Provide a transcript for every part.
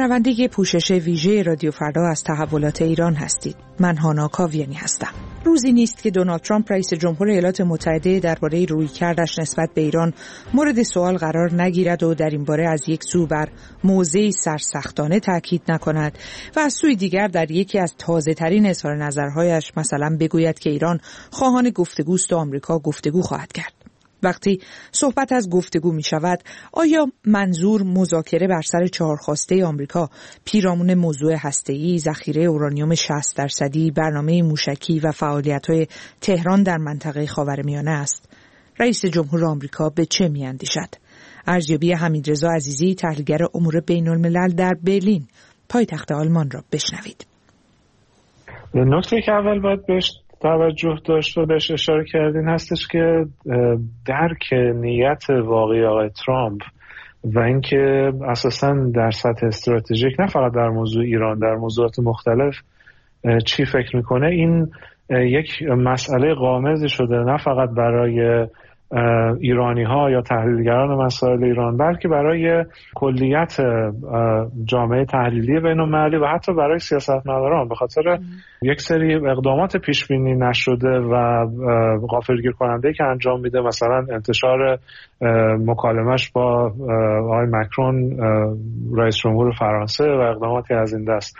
شنونده پوشش ویژه رادیو فردا از تحولات ایران هستید. من هانا کاویانی هستم. روزی نیست که دونالد ترامپ رئیس جمهور ایالات متحده درباره رویکردش نسبت به ایران مورد سوال قرار نگیرد و در این باره از یک سو بر موضعی سرسختانه تاکید نکند و از سوی دیگر در یکی از تازه‌ترین اظهار نظرهایش مثلا بگوید که ایران خواهان گفتگوست و آمریکا گفتگو خواهد کرد. وقتی صحبت از گفتگو می شود، آیا منظور مذاکره بر سر 4 خواسته آمریکا پیرامون موضوع هسته‌ای، ذخیره اورانیوم 60%، برنامه موشکی و فعالیت‌های تهران در منطقه خاورمیانه است؟ رئیس جمهور آمریکا به چه می‌اندیشد؟ ارزیابی حمیدرضا عزیزی، تحلیلگر امور بین‌الملل در برلین، پایتخت آلمان را بشنوید. نکته که اول باید بهش توجه داشت و بهش اشاره کردین هستش که درک نیت واقعی آقای ترامپ و اینکه اساساً در سطح استراتژیک نه فقط در موضوع ایران، در موضوعات مختلف چی فکر میکنه، این یک مسئله غامضی شده نه فقط برای ایرانی ها یا تحلیلگران مسائل ایران، بلکه برای کلیت جامعه تحلیلی بین‌المللی و حتی برای سیاستمداران، به خاطر یک سری اقدامات پیش بینی نشده و غافلگیر کننده که انجام میده، مثلا انتشار مکالمش با آقای مکرون رئیس جمهور فرانسه و اقداماتی از این دست.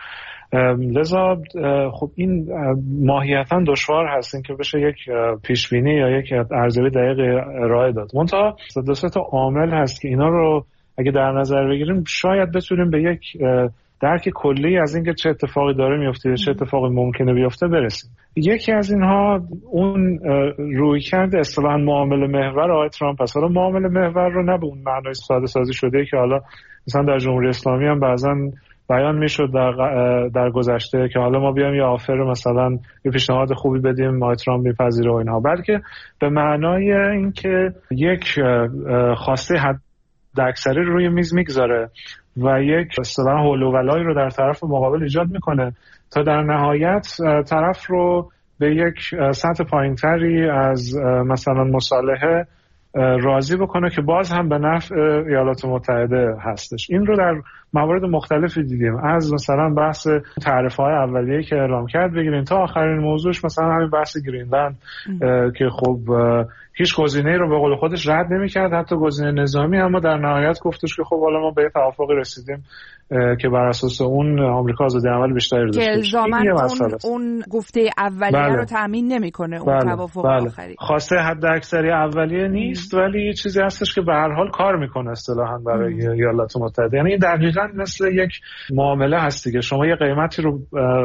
لذا خب این ماهیتاً دشوار هست این که بشه یک پیشبینی یا یک ارزیابی دقیق ارائه داد. منتها دو سه تا عامل هست که اینا رو اگه در نظر بگیریم شاید بتونیم به یک درک کلی از اینکه چه اتفاقی داره میفته، چه اتفاقی ممکنه بیفته برسیم. یکی از اینها اون رویکرد اصطلاحاً معامله محور آقای ترامپ است. حالا معامله محور رو نه به اون معنای ساده سازی شده که حالا مثلا در جمهوری اسلامی هم بعضاً بیان میشد در گذشته که حالا ما بیایم یه آفر مثلا یه پیشنهاد خوبی بدیم آقای ترامپ میپذیره و اینها، بلکه به معنای اینکه یک خواسته حداکثری روی میز میگذاره و یک اصطلاحاً حول و ولایی رو در طرف مقابل ایجاد میکنه تا در نهایت طرف رو به یک سطح پایینتری از مثلا مصالحه راضی بکنه که باز هم به نفع ایالات متحده هستش. این رو در موارد مختلفی دیدیم، از مثلا بحث تعرفه‌های اولیه‌ای که اعلام کرد بگیرین تا آخرین موضوعش مثلا همین بحث گرینلند که خب هیچ گزینه‌ای رو به قول خودش رد نمی‌کرد، حتی گزینه نظامی، اما در نهایت گفتش که خب حالا ما به توافقی رسیدیم که بر اساس اون آمریکا آزادی عمل بیشتری داشته باشه. الزاماً اون گفته اولیه رو تامین نمی‌کنه، اون توافق آخری. خواسته حداکثری اولیه نیست ولی چیزی هستش که به هر حال کار می‌کنه اصطلاحاً برای ایالات متحده. یعنی دقیقاً مثل یک معامله هستی که شما یه قیمتی رو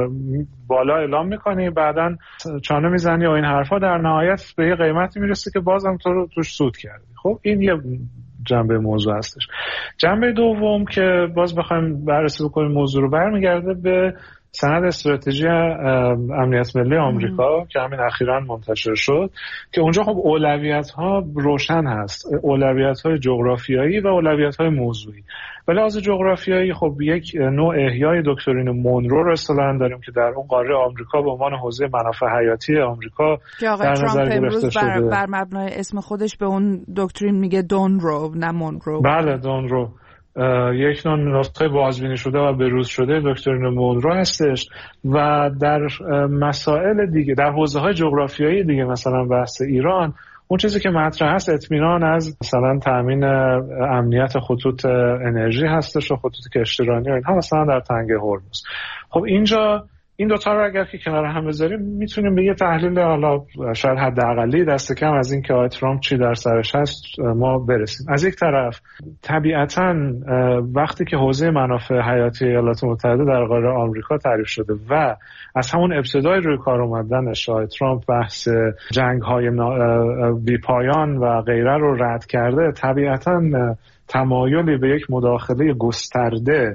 بالا اعلام می‌کنی، بعداً چانه می‌زنی و این حرفا، در نهایت به یه قیمتی میرسه که بازم تو رو توش سود کردی. خب این یه جنبه موضوع هستش. جنبه دوم که باز بخوایم بررسی بکنیم موضوع رو، برمیگرده به سند استراتژی امنیت ملی آمریکا که همین اخیراً منتشر شد که اونجا خب اولویت‌ها روشن هست، اولویت‌های جغرافیایی و اولویت‌های موضوعی. به لحاظ جغرافیایی خب یک نوع احیای دکترین مونرو رو اصطلاحاً داریم که در اون قاره آمریکا به عنوان حوزه منافع حیاتی آمریکا در نظر گرفته شده. بر مبنای اسم خودش به اون دکترین میگه دونرو نه مونرو. بله دونرو، یک نوع نسخه بازبینی شده و بروز شده دکترین مونرو هستش و در مسائل دیگه در حوزه‌های جغرافیایی دیگه مثلا بحث ایران، اون چیزی که مطرح هست اطمینان از مثلا تامین امنیت خطوط انرژی هستش و خطوط کشتیرانی و اینها مثلا در تنگه هرمز. خب اینجا این دوتا رو اگر که کنار هم بذاریم میتونیم به یه تحلیل حالا شاید حداقلی دست کم از این که آقای ترامپ چی در سرش هست ما برسیم. از یک طرف طبیعتاً وقتی که حوزه منافع حیاتی ایالات متحده در قاره آمریکا تعریف شده و از همون ابتدای روی کار اومدنش آقای ترامپ بحث جنگ‌های بی‌پایان و غیره رو رد کرده، طبیعتاً تمایلی به یک مداخله گسترده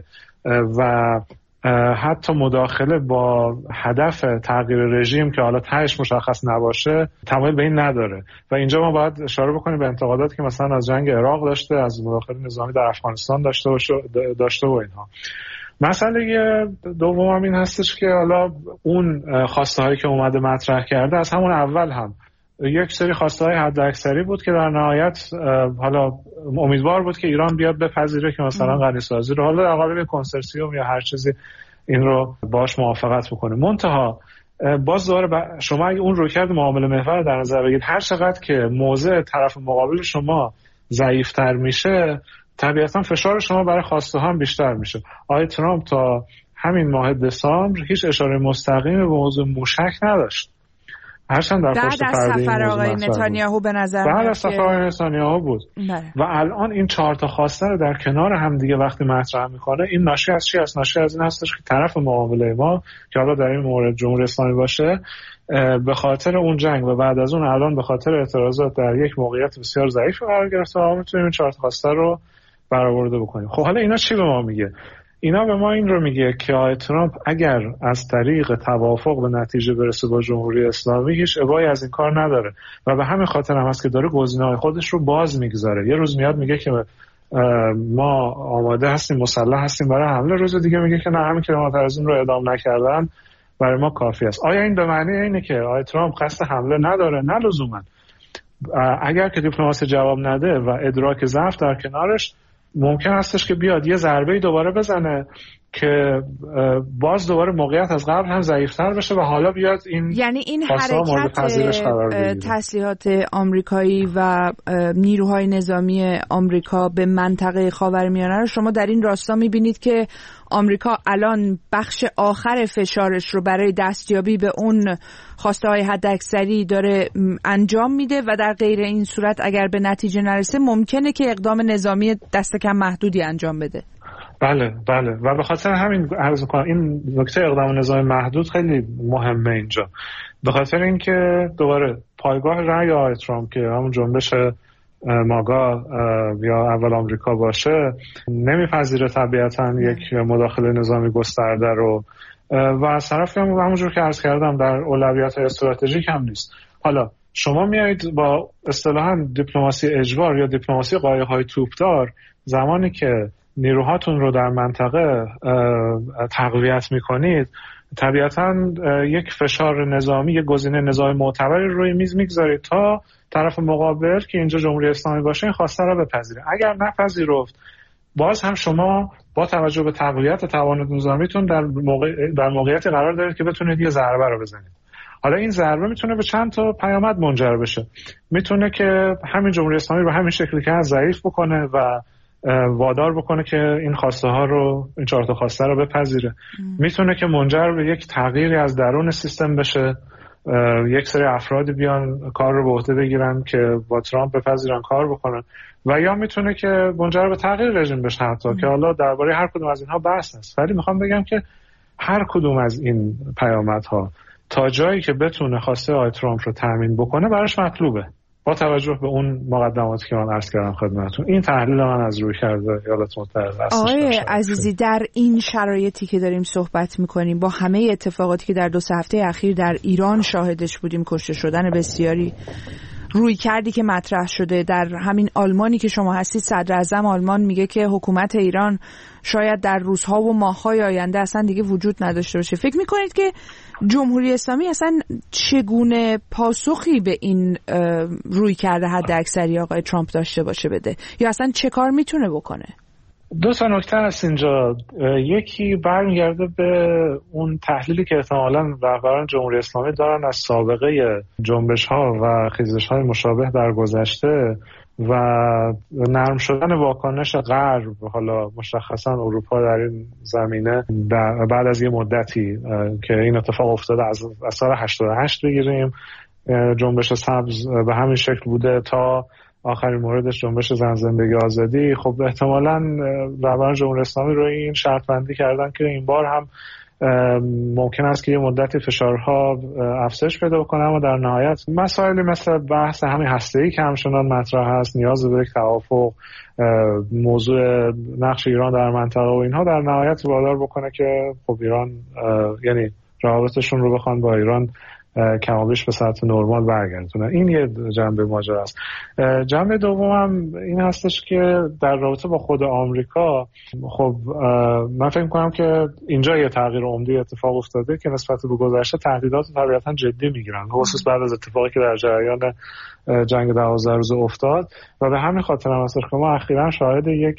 و حتی مداخله با هدف تغییر رژیم که حالا تهش مشخص نباشه تمایل به این نداره. و اینجا ما باید اشاره بکنیم به انتقاداتی که مثلا از جنگ عراق داشته، از مداخله نظامی در افغانستان داشته و اینها. مسئله دوم این هستش که حالا اون خواسته هایی که اومده مطرح کرده از همون اول هم یک سری خواسته‌های حداکثری بود که در نهایت حالا امیدوار بود که ایران بیاد بپذیره که مثلا غنی‌سازی رو حالا در قالب کنسرسیوم یا هر چیزی این رو باش موافقت بکنه. منتها باز دوباره شما اگه اون رویکرد معامله محور در نظر بگیرید، هر چقدر که موضع طرف مقابل شما ضعیف‌تر میشه طبیعتا فشار شما برای خواسته ها هم بیشتر میشه. آقای ترامپ تا همین ماه دسامبر هیچ اشاره مستقیمی به موضوع موشک نداشت. هرچند در پشت پرده سفر آقای نتانیاهو به نظر بعد از سفر آقای نتانیاهو بود. و الان این 4 تا خواسته رو در کنار هم دیگه وقتی مطرح میکنه، این ناشی از چی است؟ ناشی از این هستش که طرف معامله ما که حالا در این مورد جمهوری اسلامی باشه، به خاطر اون جنگ و بعد از اون الان به خاطر اعتراضات در یک موقعیت بسیار ضعیف قرار گرفته و ما میتونیم این 4 تا خواسته رو برآورده بکنیم. خب حالا اینا چی به ما میگه؟ اینا به ما این رو میگه که آقای ترامپ اگر از طریق توافق به نتیجه برسه با جمهوری اسلامی هیچ ابایی از این کار نداره و به همین خاطر هم هست که داره گزینه‌های خودش رو باز میگذاره. یه روز میاد میگه که ما آماده هستیم، مسلح هستیم برای حمله، روز دیگه میگه که نه، همین که معترضین رو اعدام نکردن برای ما کافی است. آیا این به معنی اینه که آقای ترامپ قصد حمله نداره؟ نه لزوما. اگر که دیپلماسی جواب نده و ادراک ضعف در کنارش، ممکن هستش که بیاد یه ضربه‌ای دوباره بزنه که باز دوباره موقعیت از قبل هم ضعیف‌تر بشه و حالا بیاد این یعنی این حرکت تسلیحات آمریکایی و نیروهای نظامی آمریکا به منطقه خاورمیانه رو شما در این راستا می‌بینید که آمریکا الان بخش آخر فشارش رو برای دستیابی به اون خواسته‌های حداکثری داره انجام میده و در غیر این صورت اگر به نتیجه نرسه ممکنه که اقدام نظامی دست کم محدودی انجام بده. بله و به خاطر همین عرض می‌کنم این نکته اقدام نظامی محدود خیلی مهمه اینجا، به خاطر اینکه دوباره پایگاه رأی آقای ترامپ که همون جنبش ماگا یا اول آمریکا باشه نمیپذیره طبیعتا یک مداخله نظامی گسترده رو و از طرفی هم همونجور که عرض کردم در اولویت‌های استراتژیک هم نیست. حالا شما میایید با اصطلاحاً دیپلماسی اجبار یا دیپلماسی قایق‌های توپدار، زمانی که نیروهاتون رو در منطقه تقویت میکنید طبیعتاً یک فشار نظامی، یک گزینه نظامی معتبری روی میز میگذارید تا طرف مقابل که اینجا جمهوری اسلامی باشه این خواسته را بپذیره. اگر نپذیرفت باز هم شما با توجه به تقویت توان نظامیتون در موقعیتی قرار دارید که بتونید یه ضربه رو بزنید. حالا این ضربه میتونه به چند تا پیامد منجر بشه. میتونه که همین جمهوری اسلامی رو همین شکلی که ضعیف بکنه و وادار بکنه که این خواسته ها رو، این 4 تا خواسته رو بپذیره. میتونه که منجر به یک تغییری از درون سیستم بشه، یک سری افرادی بیان کار رو به عهده بگیرن که با ترامپ بپذیرن کار بکنن و یا میتونه که منجر به تغییر رژیم بشه حتی که حالا درباره هر کدوم از اینها بحث هست. ولی میخوام بگم که هر کدوم از این پیامدها تا جایی که بتونه خواسته آقای ترامپ رو تامین بکنه براش مطلوبه، با توجه به اون مقدماتی که من عرض کردم خدمتتون. این تحلیل من از رویکرد ایالات متحده است. آقای عزیزی، در این شرایطی که داریم صحبت میکنیم با همه اتفاقاتی که در 2 هفته اخیر در ایران شاهدش بودیم، کشته شدن بسیاری، رویکردی که مطرح شده در همین آلمانی که شما هستید، صدر اعظم آلمان میگه که حکومت ایران شاید در روزها و ماه‌های آینده اصلا دیگه وجود نداشته باشه. فکر میکنید که جمهوری اسلامی اصلا چگونه پاسخی به این رویکرد حداکثری آقای ترامپ داشته باشه بده، یا اصلا چه کار میتونه بکنه؟ 2 تا نکته هست اینجا. یکی برمیگرده به اون تحلیلی که احتمالاً رهبران جمهوری اسلامی دارن از سابقه جنبش‌ها و خیزش‌های مشابه در گذشته و نرم شدن واکنش غرب، حالا مشخصاً اروپا در این زمینه بعد از یه مدتی که این اتفاق افتاده، از سال 88 بگیریم جنبش سبز به همین شکل بوده تا آخرین موردش جنبش زن زندگی آزادی. خب احتمالاً رهبران جمهوری اسلامی روی این شرط بندی کردن که این بار هم ممکن است که یه مدتی فشارها افزایش پیدا بکنه، اما در نهایت مسائلی مثل بحث همین هسته‌ای که همچنان مطرح هست، نیاز به یک توافق، موضوع نقش ایران در منطقه و اینها در نهایت وادار بکنه که خب ایران، یعنی روابطشون رو بخوان با ایران کمابیش به سطح نرمال برگردونه. این یه جنبه ماجرا است. جنبه دومم این هستش که در رابطه با خود آمریکا، خب من فکر می‌کنم که اینجا یه تغییر عمده اتفاق افتاده که نسبت به گذشته تهدیدات طبیعتاً جدی میگیرن، خصوص بعد از اتفاقی که در جریان جنگ 12 روزه افتاد و به همین خاطر هم هستش که ما اخیراً شاهد یک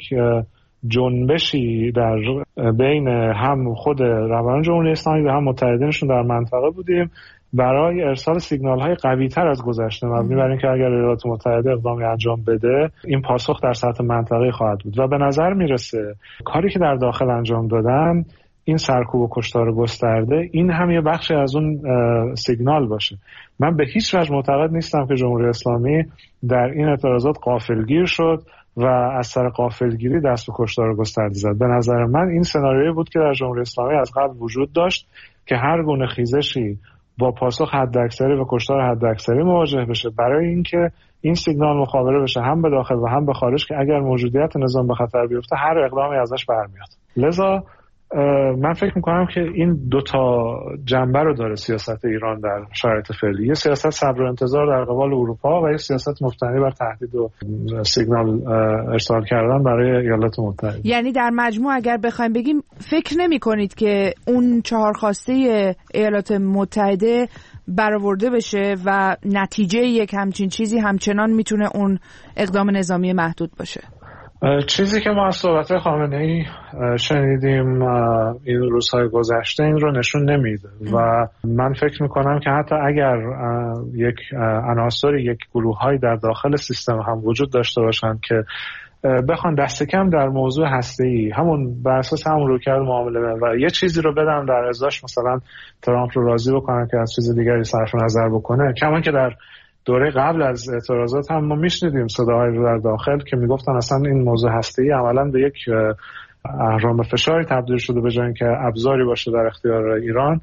جنبشی در بین هم خود رهبران جمهوری اسلامی و هم متحدینشون در منطقه بودیم برای ارسال سیگنال‌های قوی‌تر از گذشته، مبنی بر اینکه اگر ایالات متحده اقدامی انجام بده این پاسخ در سطح منطقه‌ای خواهد بود و به نظر میرسه کاری که در داخل انجام دادن، این سرکوب و کشتار گسترده، این هم یه بخشی از اون سیگنال باشه. من به هیچ وجه معتقد نیستم که جمهوری اسلامی در این اعتراضات غافلگیر شد و از سر غافلگیری دست به کشتار گسترده زد. به نظر من این سناریویی بود که در جمهوری اسلامی از قبل وجود داشت که هر گونه خیزشی با پاسخ حداکثری و کشتار حداکثری مواجه بشه برای اینکه این سیگنال مخابره بشه هم به داخل و هم به خارج که اگر موجودیت نظام به خطر بیفته هر اقدامی ازش برمیاد. لذا من فکر میکنم که این دوتا جنبه رو داره سیاست ایران در شرایط فعلی، یه سیاست صبر و انتظار در قبال اروپا و یه سیاست مبتنی بر تهدید و سیگنال ارسال کردن برای ایالات متحده. یعنی در مجموع اگر بخوایم بگیم فکر نمی کنید که اون 4 خواسته ایالات متحده برآورده بشه و نتیجه یک همچین چیزی همچنان میتونه اون اقدام نظامی محدود باشه؟ چیزی که ما از صحبت خامنه‌ای شنیدیم این روزهای گذشته این رو نشون نمیده و من فکر میکنم که حتی اگر یک عناصر یک گروه‌های در داخل سیستم هم وجود داشته باشند که بخوان دست کم در موضوع هسته‌ای همون بر اساس همون رویکرد معامله و یه چیزی رو بدن در ازاش، مثلا ترامپ رو راضی بکنن که از چیز دیگری صرف نظر بکنه، کما که در دوره قبل از اعتراضات هم ما میشنیدیم صداهایی رو در داخل که میگفتن اصلا این موضوع هسته‌ای عملاً به یک اهرام فشاری تبدیل شده به جای اینکه ابزاری باشه در اختیار ایران.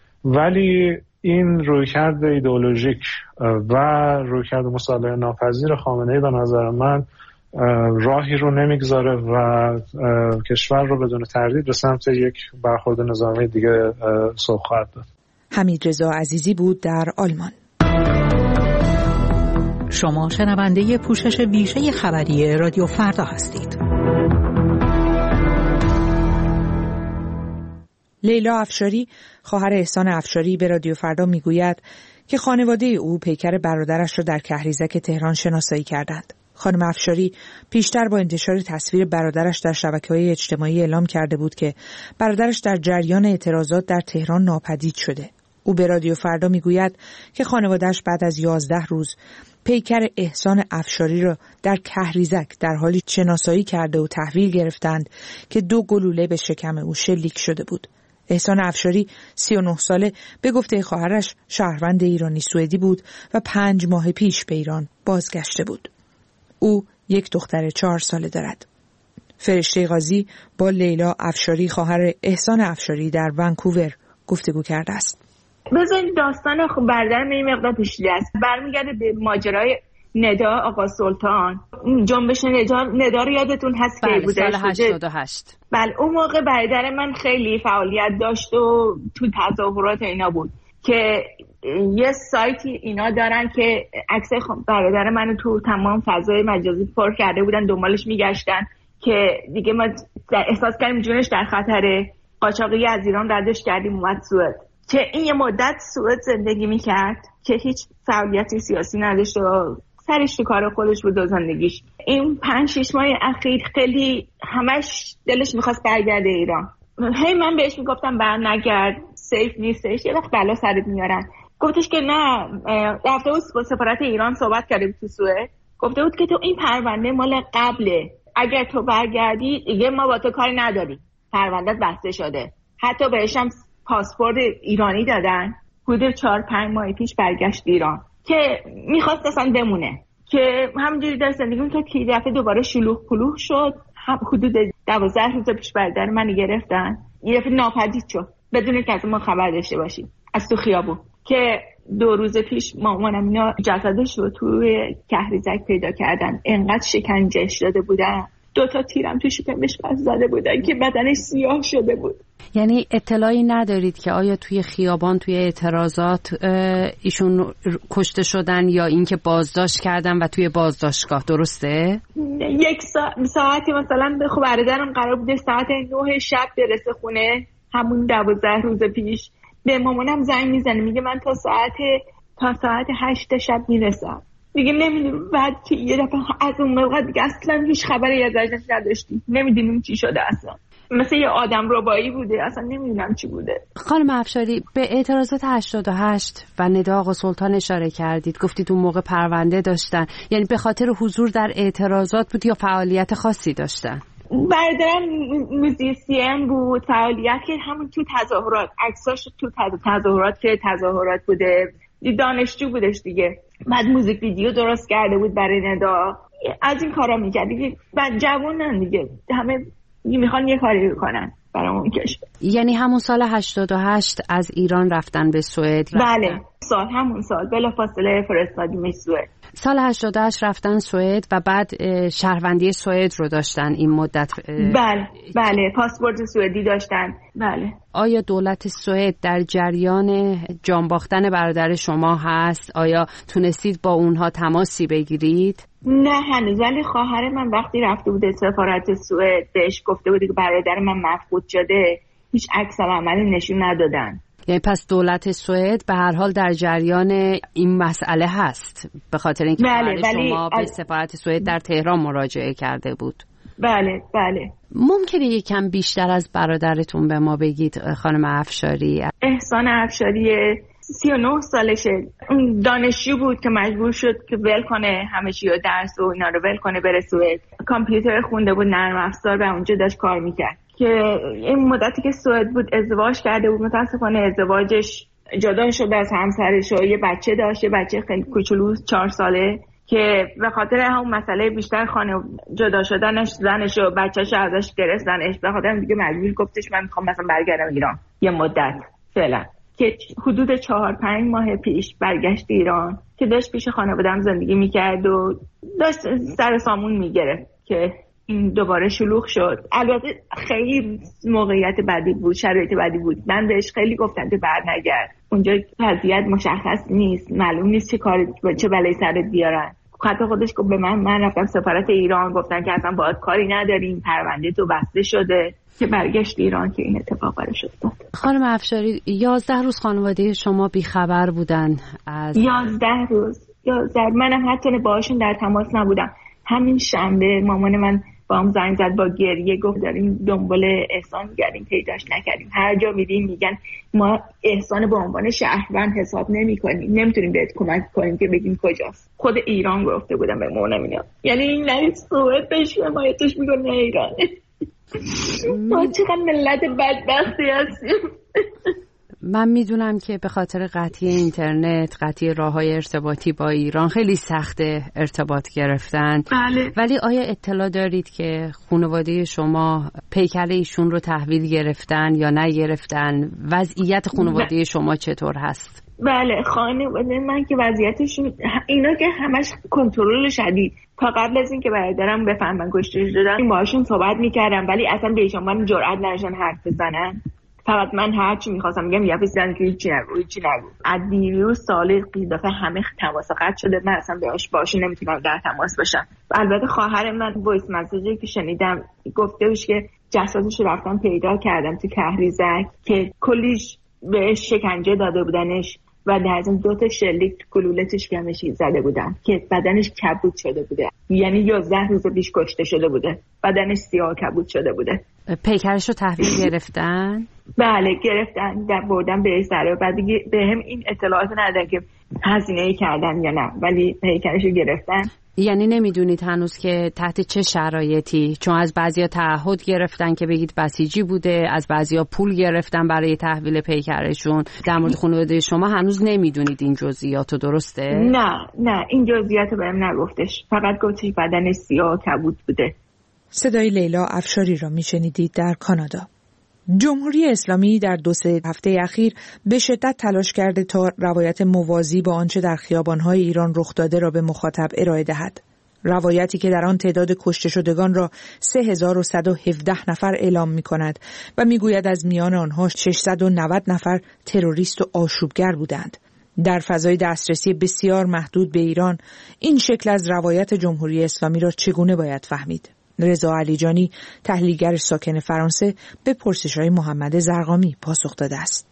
ولی این رویکرد ایدئولوژیک و رویکرد مصالحه ناپذیر خامنه‌ای به نظر من راهی رو نمیگذاره و کشور رو بدون تردید به سمت یک برخورد نظامی دیگه سوق خواهد داد. حمیدرضا عزیزی بود در آلمان. شما شنونده پوشش ویژه خبری رادیو فردا هستید. لیلا افشاری، خواهر احسان افشاری، به رادیو فردا میگوید که خانواده او پیکر برادرش را در کهریزک تهران شناسایی کردند. خانم افشاری پیشتر با انتشار تصویر برادرش در شبکه‌های اجتماعی اعلام کرده بود که برادرش در جریان اعتراضات در تهران ناپدید شده. او به رادیو فردا میگوید که خانواده‌اش بعد از 11 روز پیکر احسان افشاری را در کهریزک در حالی شناسایی کرده و تحویل گرفتند که 2 گلوله به شکم او شلیک شده بود. احسان افشاری 39 ساله به گفته خواهرش شهروند ایرانی سوئدی بود و 5 ماه پیش به ایران بازگشته بود. او یک دختر 4 ساله دارد. فرشته قاضی با لیلا افشاری خواهر احسان افشاری در ونکوور گفتگو کرده است. بذارید داستان برادرم این مقدار پیچیده است. برمیگرده به ماجرای ندا آقا سلطان. جنبش ندا رو یادتون هست که بوده سال 88. بله اون موقع برادر من خیلی فعالیت داشت و تو تظاهرات اینا بود که یه سایتی اینا دارن که عکس برادر منو تو تمام فضای مجازی پر کرده بودن، دنبالش میگشتن که دیگه ما احساس کردیم جونش در خطره. قاچاقی از ایران ردش کردیم اومد سوئد که این یه مدت سوئد زندگی میکرد که هیچ فعالیتی سیاسی نداشت و سرش تو کار خودش بود و زندگیش. این 5-6 ماه اخیر خیلی همش دلش میخواست برگرده ایران. هی من بهش میگفتم برنگرد، سیف نیستش، یه وقت بلا سرت میارن. گفتش که نه، رفته بود با سفارت ایران صحبت کرده بود تو سوئد، گفته بود که تو این پرونده مال قبله، اگر تو برگردی دیگه ما با تو کاری نداریم، پروندهت بسته شده. حتی بهشم پاسپورت ایرانی دادن. حدود 4-5 ماه پیش برگشت ایران که میخواست اصلا بمونه، که همینجوری در زندگی میکرد که دفعه دوباره شلوغ پلوغ شد. حدود 12 روز پیش برادر من گرفتن، یه دفعه ناپدید شد بدون که از ما خبر داشته باشیم از تو خیابون. که 2 روز پیش مامانم اینا جسدش رو توی کهریزک پیدا کردن، انقدر شکنجه شده بودن، 2 تیرم تو شکمش زده بودن که بدنش سیاه شده بود. یعنی اطلاعی ندارید که آیا توی خیابان، توی اعتراضات ایشون کشته شدن یا اینکه بازداشت کردن و توی بازداشتگاه، درسته؟ یک ساعتی مثلا به برادرم قرار بوده ساعت 9 شب برسه خونه، همون 12 روز پیش. به مامانم زنگ میزنه میگه من تا ساعت 8 شب میرسم. دیگه نمیدونم، بعد که یه دفعه از اون موقع دیگه اصلا هیچ خبری ازش نداشتیم، نمیدونیم چی شده اصلا. مثل یه آدم ربایی بوده، اصلا نمیدونم چی بوده. خانم افشاری، به اعتراضات 88 و ندا آقا سلطان اشاره کردید، گفتید اون موقع پرونده داشتن، یعنی به خاطر حضور در اعتراضات بود یا فعالیت خاصی داشتن؟ برادرم موزیسین بود، فعالیت که همون تو تظاهرات، عکساش تو تظاهرات که تظاهرات بوده، دانشجو بودش دیگه. بعد موزیک ویدیو درست کرده بود برای ندا، از این کارا میکرد دیگه. بعد جوانن دیگه، همه میخوان یه کاری بکنن برای اون کشور. یعنی همون سال 88 از ایران رفتن به سوئد؟ بله، همون سال بلافاصله فرستادیم سوئد. سال 88 رفتن سوئد و بعد شهروندی سوئد رو داشتن این مدت. بله، پاسپورت سوئدی داشتن. بله. آیا دولت سوئد در جریان جان باختن برادر شما هست؟ آیا تونستید با اونها تماسی بگیرید؟ نه هنوز، ولی خواهر من وقتی رفته بوده سفارت سوئد بهش گفته بوده که برادر من مفقود شده، هیچ عکس العملی نشون ندادن. یعنی پس دولت سوئد به هر حال در جریان این مسئله هست، به خاطر اینکه شما به سفارت سوئد در تهران مراجعه کرده بود. بله. ممکنه یکم بیشتر از برادرتون به ما بگید خانم افشاری؟ احسان افشاری 39 سالشه، اون دانشجو بود که مجبور شد که ول کنه همه چی و درس و اینا رو ول کنه بره سوئد. کامپیوتر خونده بود، نرم افزار، و اونجا داشت کار میکرد. که این مدتی که سوئد بود ازدواج کرده بود، متاسفانه ازدواجش جدا شده از همسرش و یه بچه داشت، یه بچه خیلی کوچولو 4 ساله، که به خاطر همون مسئله بیشتر خانه جدا شدنش، زنش و بچه‌ش ازش گرفتنش، به خاطر دیگه مجبور گفتش من میخوام مثلا برگردم ایران یه مدت فعلا. که حدود 4-5 ماه پیش برگشت ایران که داشت پیش خانواده‌ام زندگی میکرد و داشت سر سامون میگرفت که این دوباره شلوغ شد. البته خیلی موقعیت بدی بود، شرایط بدی بود. من بهش خیلی گفتم که برنگرد، اونجا وضعیت مشخص نیست، معلوم نیست چه بلایی سرت بیارن. حتی خودش گفت به من رفتم سفارت ایران، گفتن که اصلا باهات کاری نداریم، پرونده تو بسته شده. که برگشت ایران که این اتفاق براش افتاد. خانم افشاری 11 روز خانواده شما بیخبر بودن از 11 روز. منم حتی باهاشون در تماس نبودم. همین شنبه مامان من با هم زنگ زد با گریه، گفت داریم دنبال احسان می‌گردیم، پیداش نکردیم. هر جا میریم میگن ما احسان به عنوان شهروند حساب نمی‌کنیم، نمیتونیم بهت کمک کنیم که بگیم کجاست. خود ایران گفته بودم به مامانم اینا. یعنی این نه سوئد بهش حمایتش می‌کنه، نه ایران. ما چقدر ملت بدبختی هستیم. من میدونم که به خاطر قطعی اینترنت، قطعی راه‌های ارتباطی با ایران خیلی سخته ارتباط گرفتن. بله. ولی آیا اطلاع دارید که خانواده شما پیکر ایشون رو تحویل گرفتن یا نگرفتن؟ وضعیت خانواده شما چطور هست؟ بله، خانواده من که وضعیتشون اینا که همش کنترل شدید. تا قبل از این که برادرم بفهمن کشته شدن باهاشون صحبت میکردم، ولی اصلا بهشون من جرئت نداشتن حرف بزنن. فقط من هر چی می‌خواستم میگم یه فیزن که هیچی نگو. از دیروز سال دفعه همه تماس قطع شده، من اصلا باهاشون نمیتونم در تماس باشم. البته خواهر من وایس مسیجی که شنیدم گفته بود که جسدش رو رفتم پیدا کردم تو کهریزک که کلیش بهش شکنجه داده بودنش و در ضمن 2 شلیک تو گلولتش گمشی زده بودن که بدنش کبود شده بوده. یعنی 11 روز پیش کشته شده بوده، بدنش سیاه کبود شده بوده. پیکرش رو تحویل گرفتن؟ بله گرفتن، در بردن به سر. بعد به هم این اطلاعات ندادن که هزینه‌ای کردن یا نه، ولی پیکرش رو گرفتن. یعنی نمیدونید هنوز که تحت چه شرایطی؟ چون از بعضیا تعهد گرفتن که بگید بسیجی بوده، از بعضیا پول گرفتن برای تحویل پیکرشون. در مورد خانواده شما هنوز نمیدونید این جزئیاتو، درسته؟ نه این جزئیاتو بهم نگفتش، فقط گفتش بدنش سیاه کبود بوده. صدای لیلا افشاری را میشنیدید در کانادا. جمهوری اسلامی در 2-3 هفته اخیر به شدت تلاش کرده تا روایت موازی با آنچه در خیابان‌های ایران رخ داده را به مخاطب ارائه دهد. روایتی که در آن تعداد کشته شدگان را 3117 نفر اعلام می کند و می گوید از میان آنها 690 نفر تروریست و آشوبگر بودند. در فضای دسترسی بسیار محدود به ایران این شکل از روایت جمهوری اسلامی را چگونه باید فهمید؟ رضا علیجانی، تحلیلگر ساکن فرانسه، به پرسش‌های محمد زرقامی پاسخ داده است.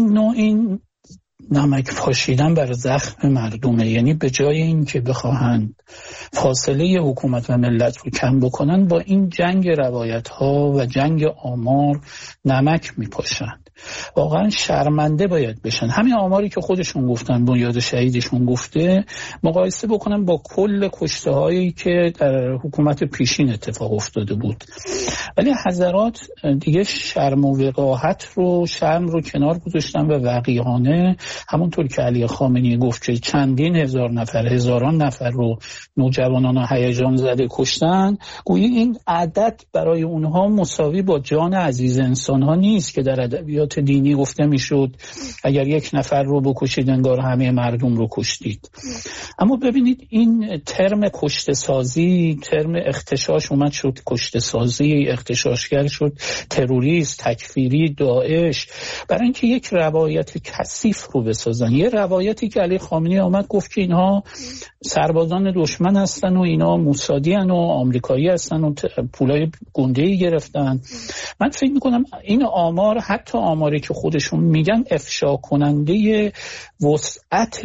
این نمک پاشیدن بر زخم مردمه، یعنی به جای این که بخواهند فاصله حکومت و ملت رو کم بکنن، با این جنگ روایت ها و جنگ آمار نمک میپاشند. واقعا شرمنده باید بشن. همین آماری که خودشون گفتن، بنیاد شهیدشون گفته، مقایسه بکنن با کل کشته هایی که در حکومت پیشین اتفاق افتاده بود. ولی حضرات دیگه شرم و وقاحت رو، شرم رو کنار گذاشتن و وقیحانه، همونطور که علی خامنه‌ای گفت که چندین هزار نفر، هزاران نفر رو نوجوانان هیجان زده کشتن، گویی این عدد برای اونها مساوی با جان عزیز انسان ها نیست که در ادبیات دینی گفته میشد اگر یک نفر رو بکشید انگار همه مردم رو کشتید. اما ببینید این ترم کشته سازی، ترم اغتشاش اومد شد کشته سازی، اغتشاشگر شد تروریست، تکفیری، داعش، برای اینکه یک روایت کثیف رو بسازن. یه روایتی که علی خامنه‌ای آمد گفت که اینها سربازان دشمن هستن و اینا موسادی هستن و آمریکایی هستن و پولای گنده‌ای گرفتن. من فکر میکنم این آمار، حتی آماری که خودشون میگن، افشا کننده وسعت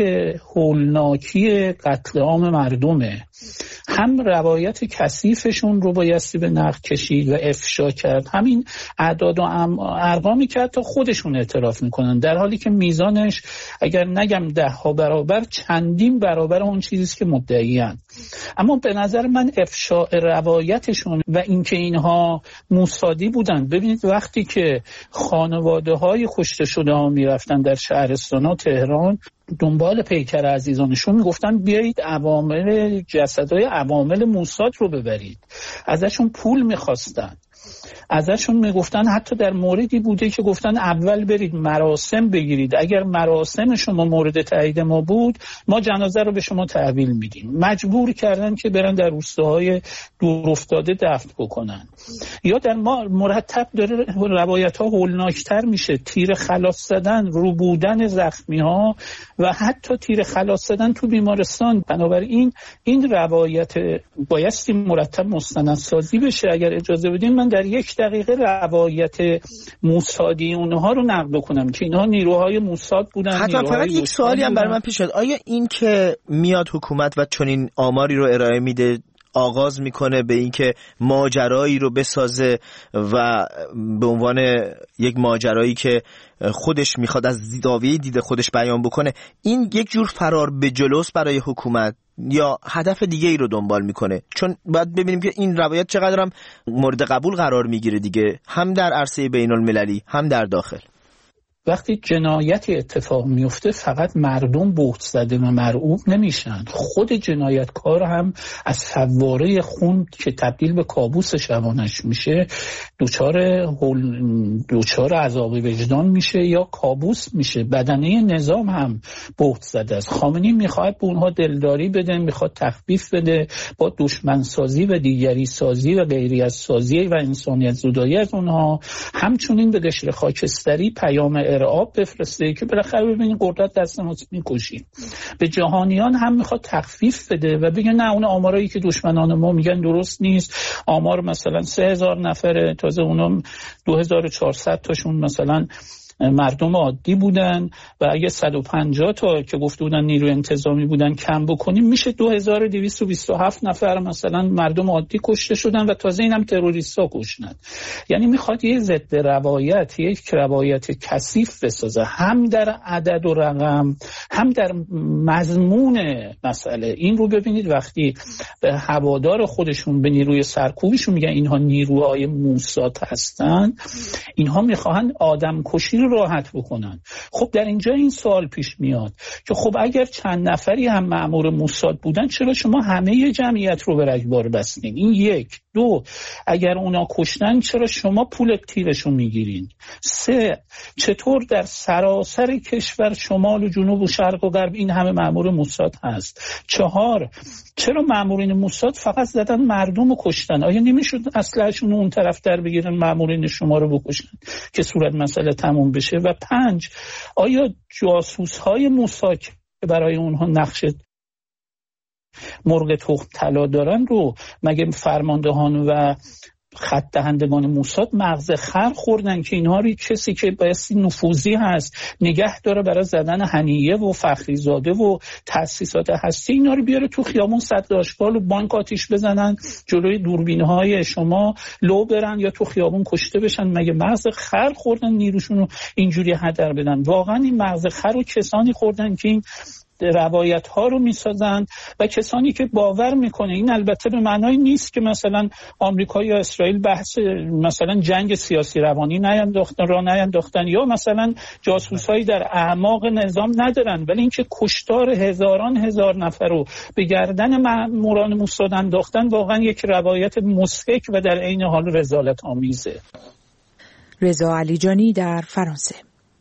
هولناکی قتل عام مردمه. هم روایت کثیفشون رو بایستی به نقد کشید و افشا کرد، همین اعداد و ارقامی که حتی خودشون اعتراف میکنن، در حالی که میزانش اگر نگم 10 برابر، چندین برابر اون چیزیست که مدعیان. اما به نظر من افشاء روایتشون و اینکه اینها موسادی بودن، ببینید وقتی که خانواده های کشته شده ها میرفتن در شهرستان ها تهران دنبال پیکر عزیزانشون، میگفتن بیایید عوامل جسدهای عوامل موساد رو ببرید، ازشون پول میخواستن، ازشون میگفتن، حتی در موردی بوده که گفتن اول برید مراسم بگیرید، اگر مراسم شما مورد تایید ما بود ما جنازه رو به شما تحویل میدیم. مجبور کردن که برن در روستاهای دور افتاده دفن بکنن. یا در ما مرتب داره روایت ها هولناکتر میشه، تیر خلاص زدن، رو بودن زخمی ها و حتی تیر خلاص زدن تو بیمارستان. بنابراین این روایت بایستی مرتب مستندسازی بشه. اگر اجازه بدین من در 1 دقیقه روایت موسادی اونها رو نقد کنم که اینها نیروهای موساد بودن. حتی فقط یک سوالی هم برای من پیش میاد، آیا این که میاد حکومت و چنین آماری رو ارائه میده آغاز میکنه به اینکه ماجرایی رو بسازه و به عنوان یک ماجرایی که خودش میخواد از زاویه دید خودش بیان بکنه، این یک جور فرار به جلوست برای حکومت یا هدف دیگه ای رو دنبال میکنه؟ چون باید ببینیم که این روایت چقدر هم مورد قبول قرار میگیره دیگه، هم در عرصه بین المللی هم در داخل. وقتی جنایتی اتفاق میفته فقط مردم بهت زده و مرعوب نمیشن، خود جنایتکار هم از فواره خون که تبدیل به کابوس شبانش میشه دوچار عذاب وجدان میشه یا کابوس میشه. بدنه نظام هم بهت زده است. خامنه‌ای میخواد به اونها دلداری بده، میخواد تخفیف بده، با دشمن سازی و دیگری سازی و غیریت سازی و انسانیت زدایی از اونها، همچنین به قشر خاکستری پیام ارعاب بفرسته که بالاخره ببینید قدرت دست ما میکشیم. به جهانیان هم میخواد تخفیف بده و بگه نه، اون آمارایی که دشمنان ما میگن درست نیست. آمار مثلا 3000 نفره، تازه اونم 2400 تاشون مثلا مردم عادی بودن و اگه 150 تا که گفته بودن نیروی انتظامی بودن کم بکنیم میشه 2227 نفر مثلا مردم عادی کشته شدن و تازه اینم تروریستا کشتن. یعنی میخواد یه ضد روایت، یک روایت کثیف بسازه، هم در عدد و رقم هم در مضمون مسئله. این رو ببینید وقتی به هوادار خودشون، به نیروی سرکوبشون میگن اینها نیروهای موساد هستن، اینها میخواهند آدم کشی رو راحت بکنن. خب در اینجا این سوال پیش میاد که خب اگر چند نفری هم مأمور موساد بودن چرا شما همه جمعیت رو به رگبار بستین؟ این یک. 2 اگر اونا کشتن چرا شما پول تیرشون میگیرین؟ 3 چطور در سراسر کشور شمال و جنوب و شرق و غرب این همه مأمور موساد هست؟ 4 چرا مأمورین موساد فقط زدن مردم رو کشتن؟ آیا نمیشد اسلحه‌شون اون طرف در بگیرن مأمورین شما رو بکشن که صورت مسئله تموم بشه؟ و 5 آیا جاسوس‌های موساد که برای اونها نقش مرغ تخم طلا دارن رو مگه فرماندهان و خط دهندگان موساد مغز خر خوردن که اینها رو کسی که بایستی نفوذی هست نگه داره برای زدن هنیه و فخریزاده و تأسیسات هستی اینا رو بیاره تو خیابون صد آشغال و بانک آتیش بزنن، جلوی دوربین‌های شما لو برن یا تو خیابون کشته بشن؟ مگه مغز خر خوردن نیروشون رو اینجوری هدر بدن؟ واقعا این مغز خر رو کسانی خوردن که این روایت ها رو میسازن و کسانی که باور میکنه. این البته به معنای نیست که مثلا آمریکا یا اسرائیل بحث مثلا جنگ سیاسی روانی نینداختن یا مثلا جاسوسایی در اعماق نظام ندارن، ولی اینکه کشتار هزار نفر رو به گردن ماموران موساد انداختن واقعا یک روایت مضحک و در عین حال رذالت آمیزه. رضا علیجانی در فرانسه.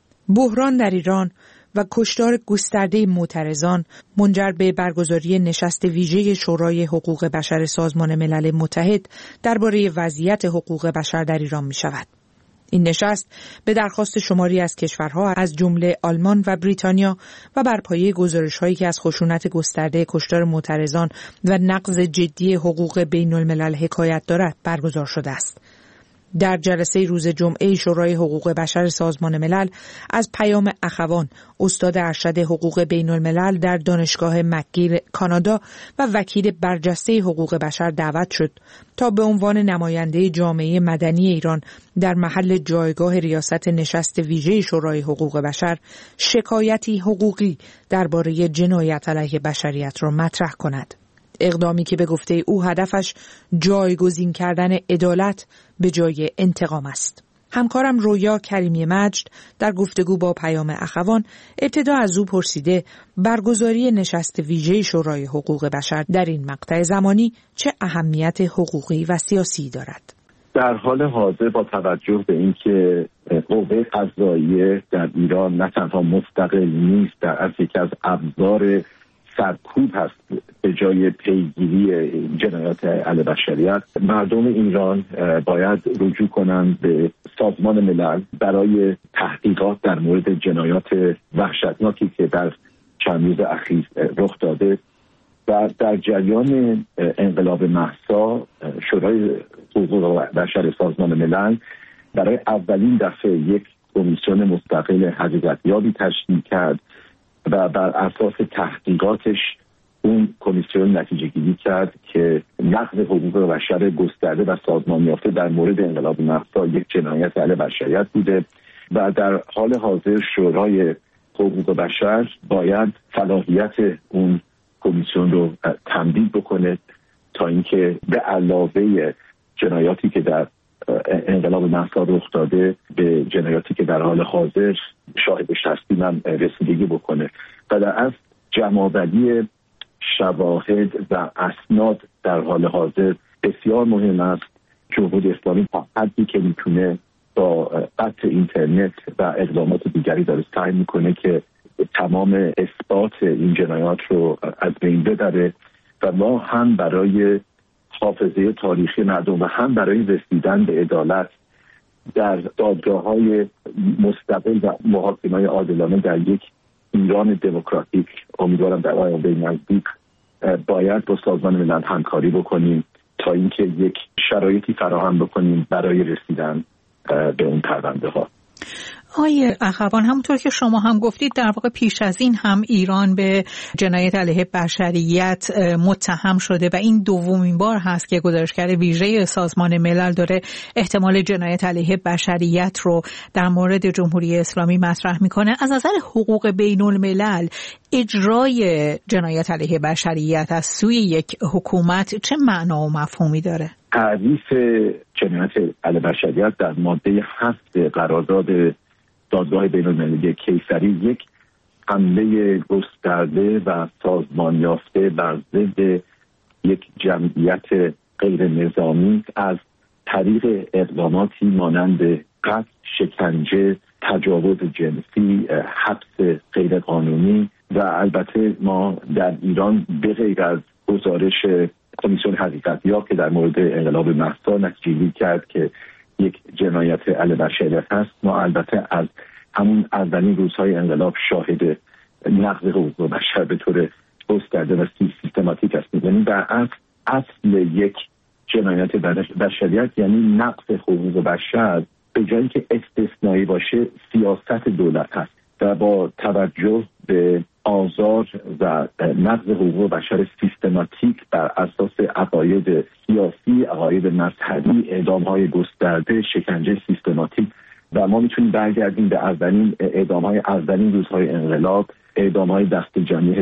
بحران در ایران و کشتار گسترده معترضان منجر به برگزاری نشست ویژه شورای حقوق بشر سازمان ملل متحد درباره وضعیت حقوق بشر در ایران می شود. این نشست به درخواست شماری از کشورها از جمله آلمان و بریتانیا و بر پایه گزارش‌هایی که از خشونت گسترده کشتار معترضان و نقض جدی حقوق بین الملل حکایت دارد برگزار شده است. در جلسه روز جمعه شورای حقوق بشر سازمان ملل از پیام اخوان، استاد ارشد حقوق بین الملل در دانشگاه مکگیل کانادا و وکیل برجسته حقوق بشر دعوت شد تا به عنوان نماینده جامعه مدنی ایران در محل جایگاه ریاست نشست ویژه شورای حقوق بشر شکایتی حقوقی درباره جنایت علیه بشریت را مطرح کند. اقدامی که به گفته او هدفش جایگزین کردن عدالت به جای انتقام است. همکارم رویا کریمی مجد در گفتگو با پیام اخوان ابتدا از او پرسیده برگزاری نشست ویژه شورای حقوق بشر در این مقطع زمانی چه اهمیت حقوقی و سیاسی دارد؟ در حال حاضر با توجه به اینکه قوه قضاییه در ایران نه تنها مستقل نیست، در از یکی از ابزار سرکوب هست به جای پیگیری جنایات علیه بشریت، مردم ایران باید رجوع کنند به سازمان ملل برای تحقیقات در مورد جنایات وحشتناکی که در چند روز اخیر رخ داده. و در جریان انقلاب مهسا شورای حقوق بشر سازمان ملل برای اولین دفعه یک کمیسیون مستقل حقیقتیابی تشکیل کرد و بر اساس تحقیقاتش اون کمیسیون نتیجه گیری کرد که نقض حقوق بشر گسترده و سازمان یافته در مورد انقلاب مهسا یک جنایت علیه بشریت بوده و در حال حاضر شورای حقوق بشر باید صلاحیت اون کمیسیون رو تمدید بکنه تا اینکه به علاوه جنایاتی که در انقلاب مهسا رخ داده به جنایاتی که در حال حاضر شاهدش هستیم هم رسیدگی بکنه و در اصل جمع‌آوری شواهد و اسناد در حال حاضر بسیار مهم است. جمهوری اسلامی تا حدی که میتونه با قطع اینترنت و اقدامات دیگری داره سعی میکنه که تمام اثبات این جنایات رو از بین ببره و ما هم برای حافظه تاریخی مردم و هم برای رسیدن به عدالت در دادگاه‌های مستقل و محاکمه‌های عادلانه در یک ایران دموکراتیک امیدوارم در آینده نزدیک باید با سازمان ملل همکاری بکنیم تا اینکه یک شرایطی فراهم بکنیم برای رسیدن به اون پرونده‌ها. آقای اخوان، همونطور که شما هم گفتید در واقع پیش از این هم ایران به جنایت علیه بشریت متهم شده و این دومین بار هست که گزارشگر ویژه سازمان ملل داره احتمال جنایت علیه بشریت رو در مورد جمهوری اسلامی مطرح میکنه. از نظر حقوق بین الملل اجرای جنایت علیه بشریت از سوی یک حکومت چه معنا و مفهومی داره؟ تعریف جنایت علیه بشریت در ماده 7 قرارداد دادگاه بین‌المللی کیسری یک حمله گسترده و سازمان یافته بر ضد یک جمعیت غیر نظامی از طریق اقداماتی مانند قتل، شکنجه، تجاوز جنسی، حبس غیرقانونی و البته ما در ایران به غیر از گزارش کمیسیون حقیقتیاب که در مورد انقلاب مهسا نتیجه‌گیری کرد که یک جنایت علیه بشریت هست، ما البته از همون اولین روزهای انقلاب شاهد نقض حقوق بشر به طور گسترده و سیستماتیک هستیم. یعنی در اصل یک جنایت بشریت یعنی نقض حقوق بشر به جایی که استثنایی باشه سیاست دولت هست و با توجه به آزار و نقض حقوق بشر سیستماتیک بر اساس عقاید سیاسی، عقاید مذهبی، اعدام‌های گسترده، شکنجه سیستماتیک و ما میتونیم برگردیم به اولین روزهای انقلاب، اعدام‌های دست جمعی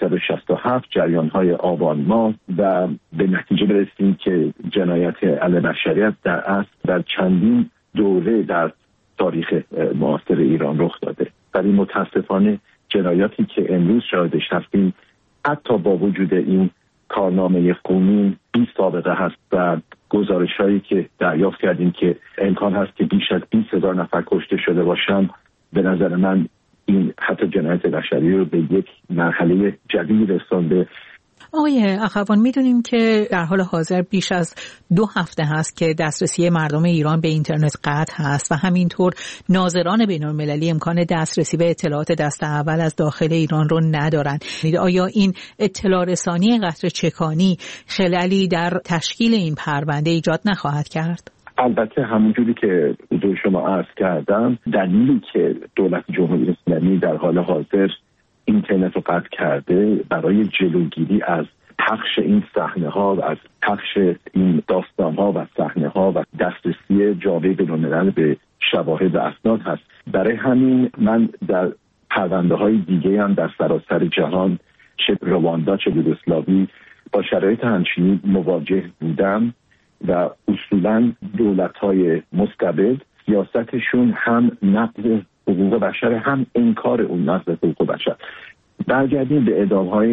1367، جریان‌های آبان ماه و به نتیجه برسیم که جنایت علیه بشریت در اصل در چندین دوره در تاریخ معاصر ایران رخ داده. ولی متاسفانه جنایاتی که امروز شاهدش هستیم حتی با وجود این کارنامه خونین بی سابقه هست و گزارش‌هایی که دریافت کردیم که امکان هست که بیش از 20,000 نفر کشته شده باشن، به نظر من این حتی جنایت بشری رو به یک مرحله جدید رسانده. آقای اخوان، میدونیم که در حال حاضر بیش از 2 هفته هست که دسترسی مردم ایران به اینترنت قطع هست و همینطور ناظران بین‌المللی امکان دسترسی به اطلاعات دست اول از داخل ایران رو ندارند. آیا این اطلاع رسانی قطر چکانی خللی در تشکیل این پرونده ایجاد نخواهد کرد؟ البته همونجوری که حضور شما عرض کردم، دلیلی که دولت جمهوری اسلامی در حال حاضر اینترنت رو قطع کرده برای جلوگیری از پخش این صحنه‌ها و از پخش این داستان‌ها و صحنه‌ها و دسترسی جامعه بین‌الملل به شواهد و اسناد هست. برای همین من در پرونده‌های دیگه هم در سراسر جهان، چه رواندا چه یوگسلاوی، با شرایط همچنین مواجه بودم و اصولاً دولت‌های مستبد سیاستشون هم نقض حقوق بشر هم انکار اون نقض حقوق بشر. برگردیم به اعدام‌های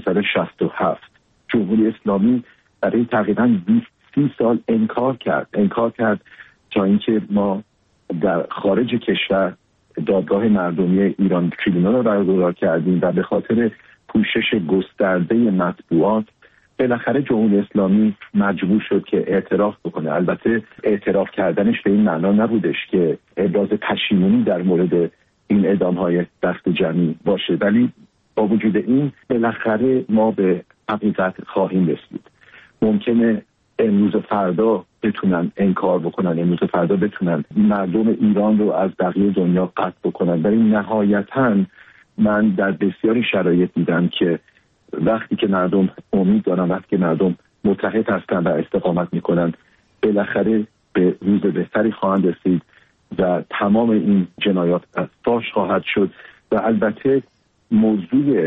1367. جمهوری اسلامی برای تقریباً 20-30 سال انکار کرد تا اینکه ما در خارج کشور دادگاه مردمی ایران تریبونال رو برگزار کردیم و به خاطر پوشش گسترده مطبوعات بالاخره جمهوری اسلامی مجبور شد که اعتراف بکنه. البته اعتراف کردنش به این معنا نبودش که ابراز پشیمونی در مورد این اعدام‌های دست جمعی باشه، ولی با وجود این بالاخره ما به حقیقت خواهیم رسید. ممکنه امروز و فردا بتونن انکار بکنن، امروز و فردا بتونن مردم ایران رو از بقیه دنیا قطع بکنن، ولی نهایتاً من در بسیاری شرایط دیدم که وقتی که مردم امید دارن، وقتی که مردم متحد هستن و استقامت میکنن، بالاخره به روز بهتری خواهند رسید و تمام این جنایات فاش خواهد شد. و البته موضوع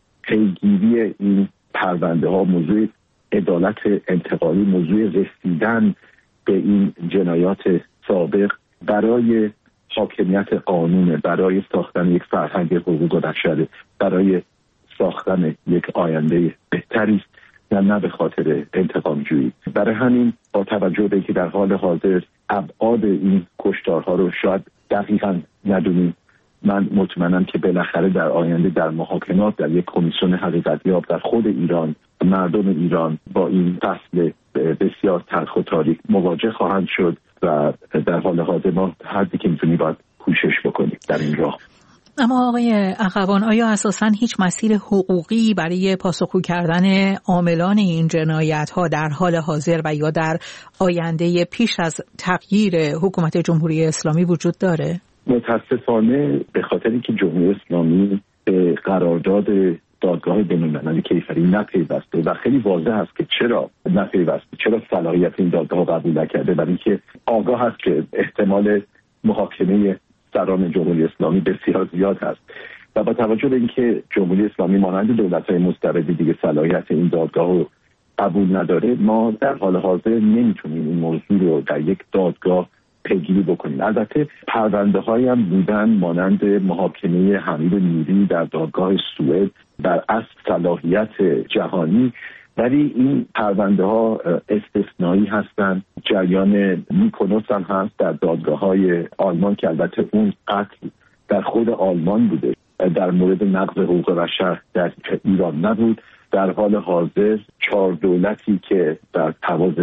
پیگیری این پرونده ها، موضوع عدالت انتقالی، موضوع رسیدن به این جنایات سابق برای حاکمیت قانون، برای ساختن یک فرهنگ حقوق بشر، برای ساختن یک آینده بهتری است و نه به خاطر انتقام جویی. برای همین با توجه به اینکه در حال حاضر ابعاد این کشتارها رو شاید دقیقاً ندونیم، من مطمئنم که بالاخره در آینده در محاکمات در یک کمیسیون حقیقتیاب در خود ایران، مردم ایران با این فصل بسیار تلخ و تاریک مواجه خواهند شد و در حال حاضر ما هر چیزی که میتونیم باید کوشش بکنیم در این راه. اما آقای اخوان، آیا اساساً هیچ مسیر حقوقی برای پاسخگو کردن عاملان این جنایت‌ها در حال حاضر و یا در آینده پیش از تغییر حکومت جمهوری اسلامی وجود داره؟ متاسفانه به خاطر اینکه جمهوری اسلامی به قرارداد دادگاه بین‌المللی کیفری نپیوسته و خیلی واضح است که چرا نپیوسته، چرا صلاحیت این دادگاه قبول نکرده، برای اینکه آگاه است که احتمال محاکمه سران جمهوری اسلامی بسیار زیاد هست و با توجه به اینکه جمهوری اسلامی مانند دولت‌های مستبد دیگه صلاحیت این دادگاه رو قبول نداره، ما در حال حاضر نمیتونیم این موضوع رو در یک دادگاه پیگیری بکنیم. البته پرونده‌هایی هم بودن مانند محاکمه حمید نوری در دادگاه سوئد بر اصل صلاحیت جهانی، ولی این پرونده ها استثنایی هستند. جریان میکونوس هم هست در دادگاه‌های آلمان که البته اون قتل در خود آلمان بوده، در مورد نقض حقوق بشر در ایران نبود. در حال حاضر 4 دولتی که در تواز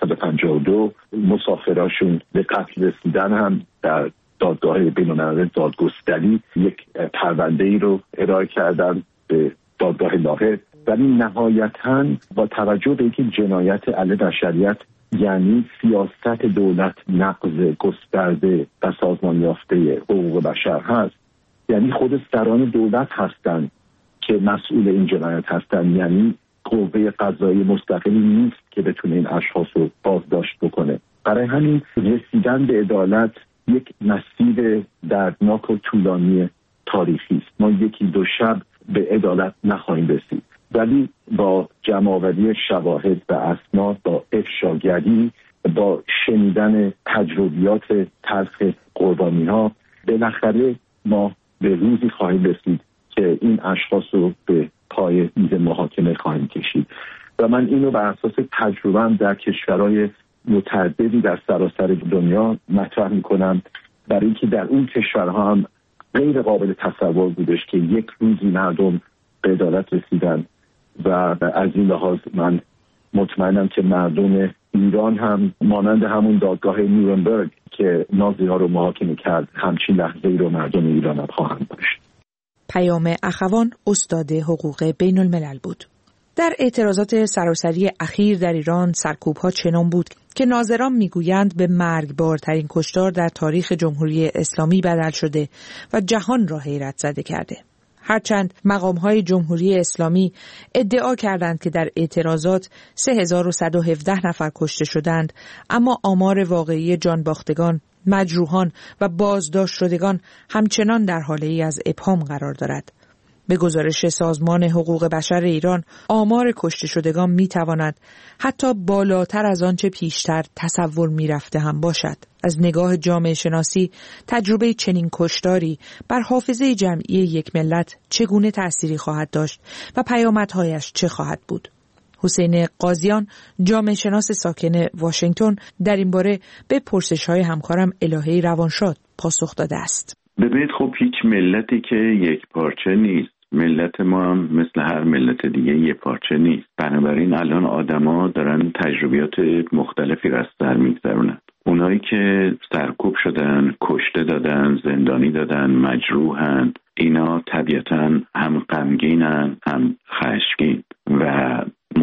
752 مسافراشون به قتل رسیدن هم در دادگاه بین‌المللی دادگستری یک پرونده ای رو ارائه کردن به دادگاه لاهه. ولی نهایتاً با توجه به اینکه جنایت علیه بشریت یعنی سیاست دولت نقض گسترده و سازمان یافته حقوق بشر هست، یعنی خود سران دولت هستند که مسئول این جنایت هستند، یعنی قوه قضایی مستقلی نیست که بتونه این اشخاص رو بازداشت بکنه. برای همین رسیدن به عدالت یک مسیر دردناک و طولانی تاریخی است. ما 1-2 شب به عدالت نخواهیم رسید، ولی با جمع‌آوری شواهد و اسناد، با افشاگری، با شنیدن تجربیات تلخ قربانی‌ها، بالاخره ما به روزی خواهیم رسید که این اشخاص رو به پای میز محاکمه خواهیم کشید. و من اینو بر اساس تجربه‌ام در کشورهای متعددی در سراسر دنیا مطرح می‌کنم، برای اینکه در اون کشورها هم غیر قابل تصور بودش که یک روزی مردم به عدالت رسیدن. و از این لحاظ من مطمئنم که مردم ایران هم مانند همون دادگاه نیورنبرگ که نازی‌ها رو محاکمه کرد، همچین لحظه‌ای رو مردم ایران هم خواهند داشت. پیام اخوان استاد حقوق بین الملل بود. در اعتراضات سراسری اخیر در ایران سرکوب‌ها چنان بود که ناظران میگویند به مرگبارترین کشتار در تاریخ جمهوری اسلامی بدل شده و جهان را حیرت زده کرده. هرچند مقام‌های جمهوری اسلامی ادعا کردند که در اعتراضات 3117 نفر کشته شدند، اما آمار واقعی جانباختگان، مجروحان و بازداشت شدگان همچنان در حاله‌ای از ابهام قرار دارد. به گزارش سازمان حقوق بشر ایران، آمار کشته شدگان می‌تواند حتی بالاتر از آنچه پیشتر تصور می‌رفته هم باشد. از نگاه جامعه شناسی، تجربه چنین کشتاری بر حافظه جمعی یک ملت چگونه تأثیری خواهد داشت و پیامدهایش چه خواهد بود؟ حسین قاضیان، جامعه شناس ساکن واشنگتن، در این باره به پرسش‌های همکارم الهی روانشاد پاسخ داده است. ببینید، خب هیچ ملتی که یک پارچه نیست. ملت ما هم مثل هر ملت دیگه یک پارچه نیست. بنابراین الان آدما دارن تجربیات مختلفی را از سر میگذرونن. اونایی که سرکوب شدن، کشته دادن، زندانی دادن، مجروحن، اینا طبیعتاً هم غمگینن هم خشمگین و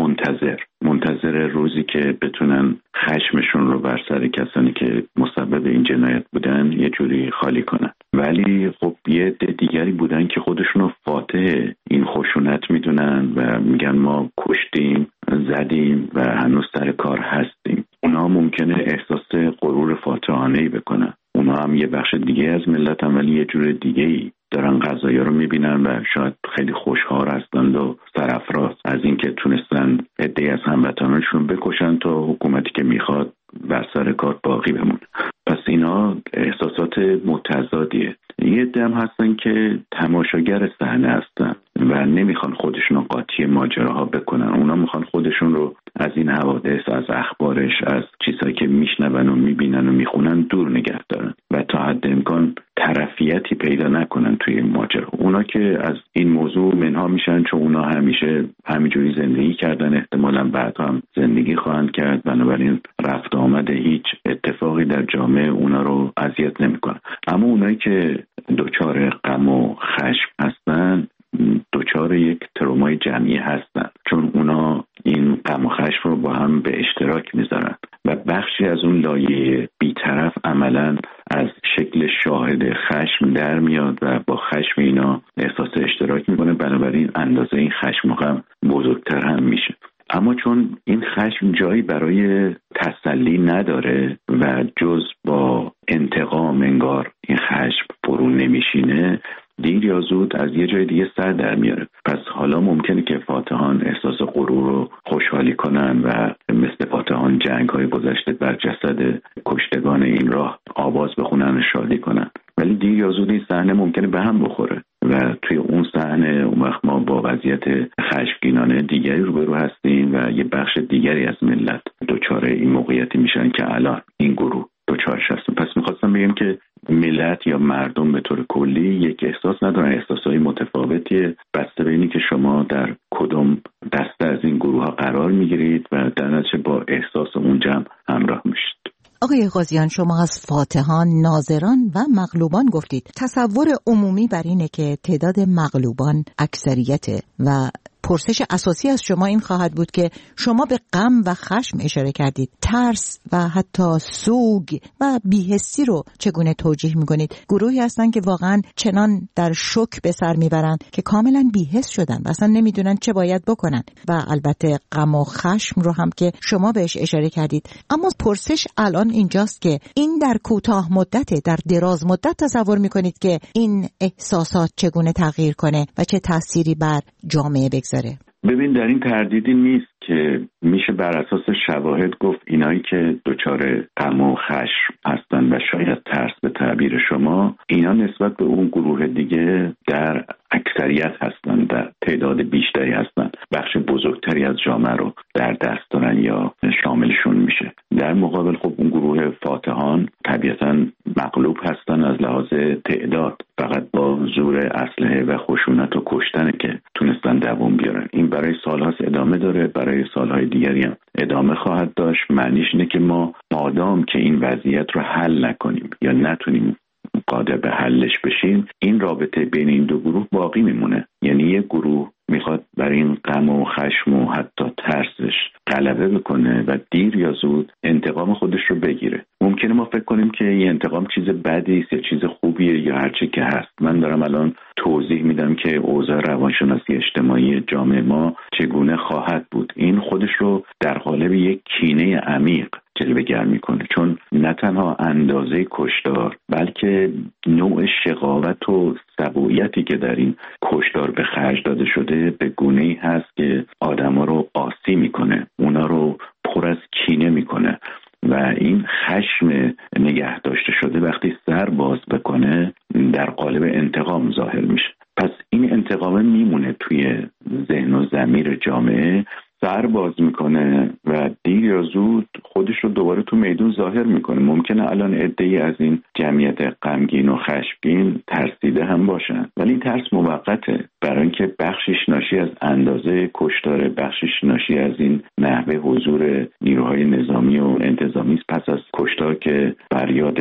منتظر روزی که بتونن خشمشون رو بر سر کسانی که مسبب این جنایت بودن یه جوری خالی کنن. ولی خب یه عده دیگری بودن که خودشون رو فاتح این خشونت میدونن و میگن ما کشتیم، زدیم و هنوز سر کار هستیم. اونا ممکنه احساس غرور فاتحانه‌ای بکنن. اونا هم یه بخش دیگه از ملت هم، ولی یه جور دیگه‌ای دارن قضایا رو میبینن و شاید خیلی خوشحال هستند و سرافراز از اینکه تونستن عده‌ای از هموطنانشون بکشن تا حکومتی که میخواد بر سر کار باقی بمونه. پس اینا احساسات متضادیه. یه عده هم هستن که تماشاگر صحنه هستن و نمیخوان خودشون رو قاطی ماجراها بکنن. اونا میخوان خودشون رو از این حوادث، از اخبارش، از چیزهایی که میشنون و میبینن و میخونن دور نگه دارن و تا حد امکان طرفیتی پیدا نکنن توی این ماجرا. اونا که از این موضوع منها میشن چون اونا همیشه همینجوری زندگی کردن، احتمالاً بعد هم زندگی خواهند کرد، بنابراین رفت آمد هیچ اتفاقی در جامعه اونا رو اذیت نمیکنه. اما اونایی که دچار غم و خشم هستن دچار یک ترومای جمعی هستن، چون اونا این غم و خشم رو با هم به اشتراک میذارن و بخشی از اون لایه بی‌طرف عملاً از شکل شاهد خشم در میاد و با خشم اینا احساس اشتراک میکنه. بنابراین اندازه این خشم و غم بزرگتر هم میشه. اما چون این خشم جایی برای تسلی نداره و جز با انتقام انگار این خشم فرو نمیشینه، دیر یا زود از یه جای دیگه سر در میاره. پس حالا ممکنه که فاتحان احساس غرور رو خوشحالی کنن و مثل فاتحان جنگ‌های گذشته بر جسد کشتگان این راه آواز بخونن و شادی کنن، ولی دیر یا زود این صحنه ممکنه به هم بخوره و توی اون صحنه اون وقت ما با وضعیت خشمگینانه دیگری روبرو هستیم و و یه بخش دیگری از ملت دچار این موقعیتی میشن که الان این گروه دچارش هستن. پس میخواستم بگم که ملت یا مردم به طور کلی یک احساس ندارن، احساسهای متفاوتیه بسته به اینی که شما در کدوم دسته از این گروه ها قرار میگیرید و در نتیجه با احساس اون جمع همراه میشید. آقای غازیان، شما از فاتحان، ناظران و مغلوبان گفتید. تصور عمومی بر اینه که تعداد مغلوبان اکثریته و پرسش اساسی از شما این خواهد بود که شما به غم و خشم اشاره کردید. ترس و حتی سوگ و بی‌حسی رو چگونه توجیه می‌کنید؟ گروهی هستن که واقعا چنان در شوک به سر میبرن که کاملا بی‌حس شدن و اصلا نمیدونن چه باید بکنن. و البته غم و خشم رو هم که شما بهش اشاره کردید. اما پرسش الان اینجاست که این در کوتاه مدت، در دراز مدت تصور می‌کنید که این احساسات چگونه تغییر کنه و چه تأثیری بر جامعه بگذاره؟ ببین، در این تردیدی نیست که میشه بر اساس شواهد گفت اینایی که دچار غم و خشم هستن و شاید ترس به تعبیر شما، اینا نسبت به اون گروه دیگه در اکثریت هستن، در تعداد بیشتری هستن، بخش بزرگتری از جامعه رو در دست دارن یا شاملشون میشه. در مقابل خب اون گروه فاتحان طبیعتاً مغلوب هستن از لحاظ تعداد، فقط با زور اسلحه و خشونت و کشتن که تونستن دوام بیارن. این برای سالهاست ادامه داره، برای سالهای دیگری هم ادامه خواهد داشت. معنیش اینه که ما مادام که این وضعیت رو حل نکنیم یا نتونیم قادر به حلش بشیم، این رابطه بین این دو گروه باقی میمونه. یعنی یک گروه میخواد برای این غم و خشم و حتی ترسش غلبه بکنه و دیر یا زود انتقام خودش رو بگیره. ممکنه ما فکر کنیم که این انتقام چیز بدی است یا چیز خوبیه یا هر چی که هست. من دارم الان توضیح میدم که اوضاع روانشناسی اجتماعی جامعه ما چگونه خواهد بود. این خودش رو در قالب یک کینه عمیق جلوه‌گر میکنه، چون نه تنها اندازه کشتار بلکه نوع شقاوت و سبویتی که در این کشتار به خرج داده شده به گونه‌ای هست که آدما رو قاسی میکنه، اونا رو پر از کینه میکنه و این خشم نگه داشته شده وقتی سر باز بکنه در قالب انتقام ظاهر میشه. پس این انتقام میمونه توی ذهن و ضمیر جامعه، سر باز میکنه و دیر یا زود خودش رو دوباره تو میدون ظاهر میکنه. ممکنه الان عده‌ای از این جمعیت غمگین و خشمگین ترسیده هم باشن، ولی این ترس موقته، برای اینکه بخشش ناشی از اندازه کشتار، بخشش ناشی از این نحوه حضور نیروهای نظامی و انتظامی است پس از کشتار که فریاد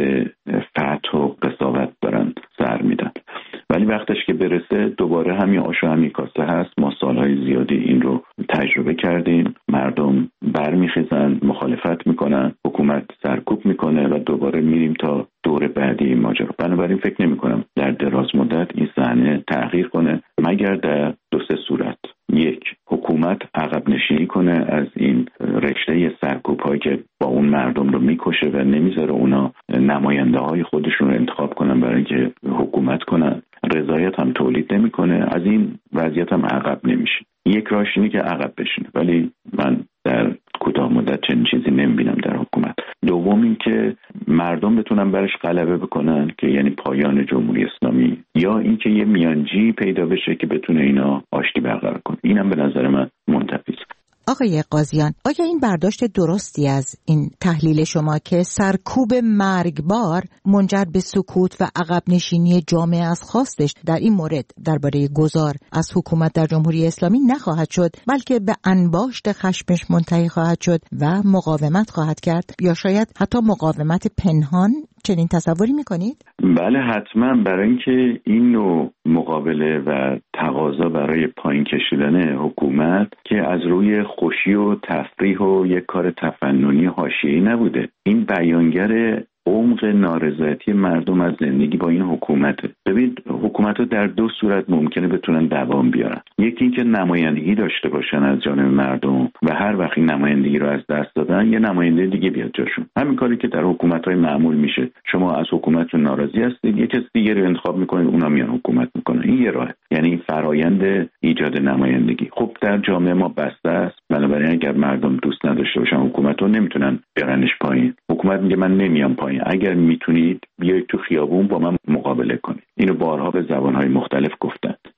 فتح و قساوت دارن سر میدن. ولی وقتش که برسه دوباره همین آش و همین کاسه هست. ما سالهای زیادی این رو تجربه کردیم، مردم برمیخیزن، مخالفت میکنن، حکومت سرکوب میکنه و دوباره میریم تا دور بعدی این ماجرا. بنابراین فکر نمیکنم در دراز مدت این صحنه تغییر کنه، مگر در دو سه صورت. یک، حکومت عقب نشینی کنه از این رشته سرکوب هایی که با اون مردم رو میکشه و نمیذاره اونا نماینده های خودشون رو انتخاب کنن برای اینکه حکومت کنن، رضایت هم تولید نمیکنه، از این وضعیت هم عقب نمیشه. یک راهش اینه که عقب بشینه، ولی من در کوتاه مدت چنین چیزی نمیبینم در حکومت. دوم این که مردم بتونن برش غلبه بکنن که یعنی پایان جمهوری اسلامی، یا اینکه یه میانجی پیدا بشه که بتونه اینا آشتی برقرار کنه. اینم به نظر من منتفی است. آقای غازیان، آیا این برداشت درستی از این تحلیل شما که سرکوب مرگبار منجر به سکوت و عقب نشینی جامعه از خواستش در این مورد درباره گذار از حکومت در جمهوری اسلامی نخواهد شد، بلکه به انباشت خشمش منتهی خواهد شد و مقاومت خواهد کرد، یا شاید حتی مقاومت پنهان؟ چنین تصوری میکنید؟ بله حتما، برای اینکه این نوع مقابله و تقاضا برای پایین کشیدن حکومت که از روی خوشی و تفریح و یک کار تفننی حاشیه‌ای نبوده، این بیانگر عمق نارضایتی مردم از زندگی با این حکومته. ببینید حکومت‌ها در دو صورت ممکنه بتونن دوام بیارن. یکی اینکه نمایندگی داشته باشن از جانب مردم و هر وقت این نمایندگی رو از دست دادن یه نماینده دیگه بیاد جاشون. همین کاری که در حکومت‌های معمول میشه. شما از حکومتتون ناراضی هستید، یک کس دیگری رو انتخاب میکنید، اونا میان حکومت میکنن. این یه راهه، یعنی این فرایند ایجاد نمایندگی. خب در جامعه ما بسته است، بنابراین اگر مردم دوست نداشته باشن حکومت رو نمیتونن بیارنش پایین. حکومت میگه من نمیام پایین، اگر میتونید بیایید تو خیابون با من مقابله کنید. اینو بارها به زبانهای مختلف گفتن.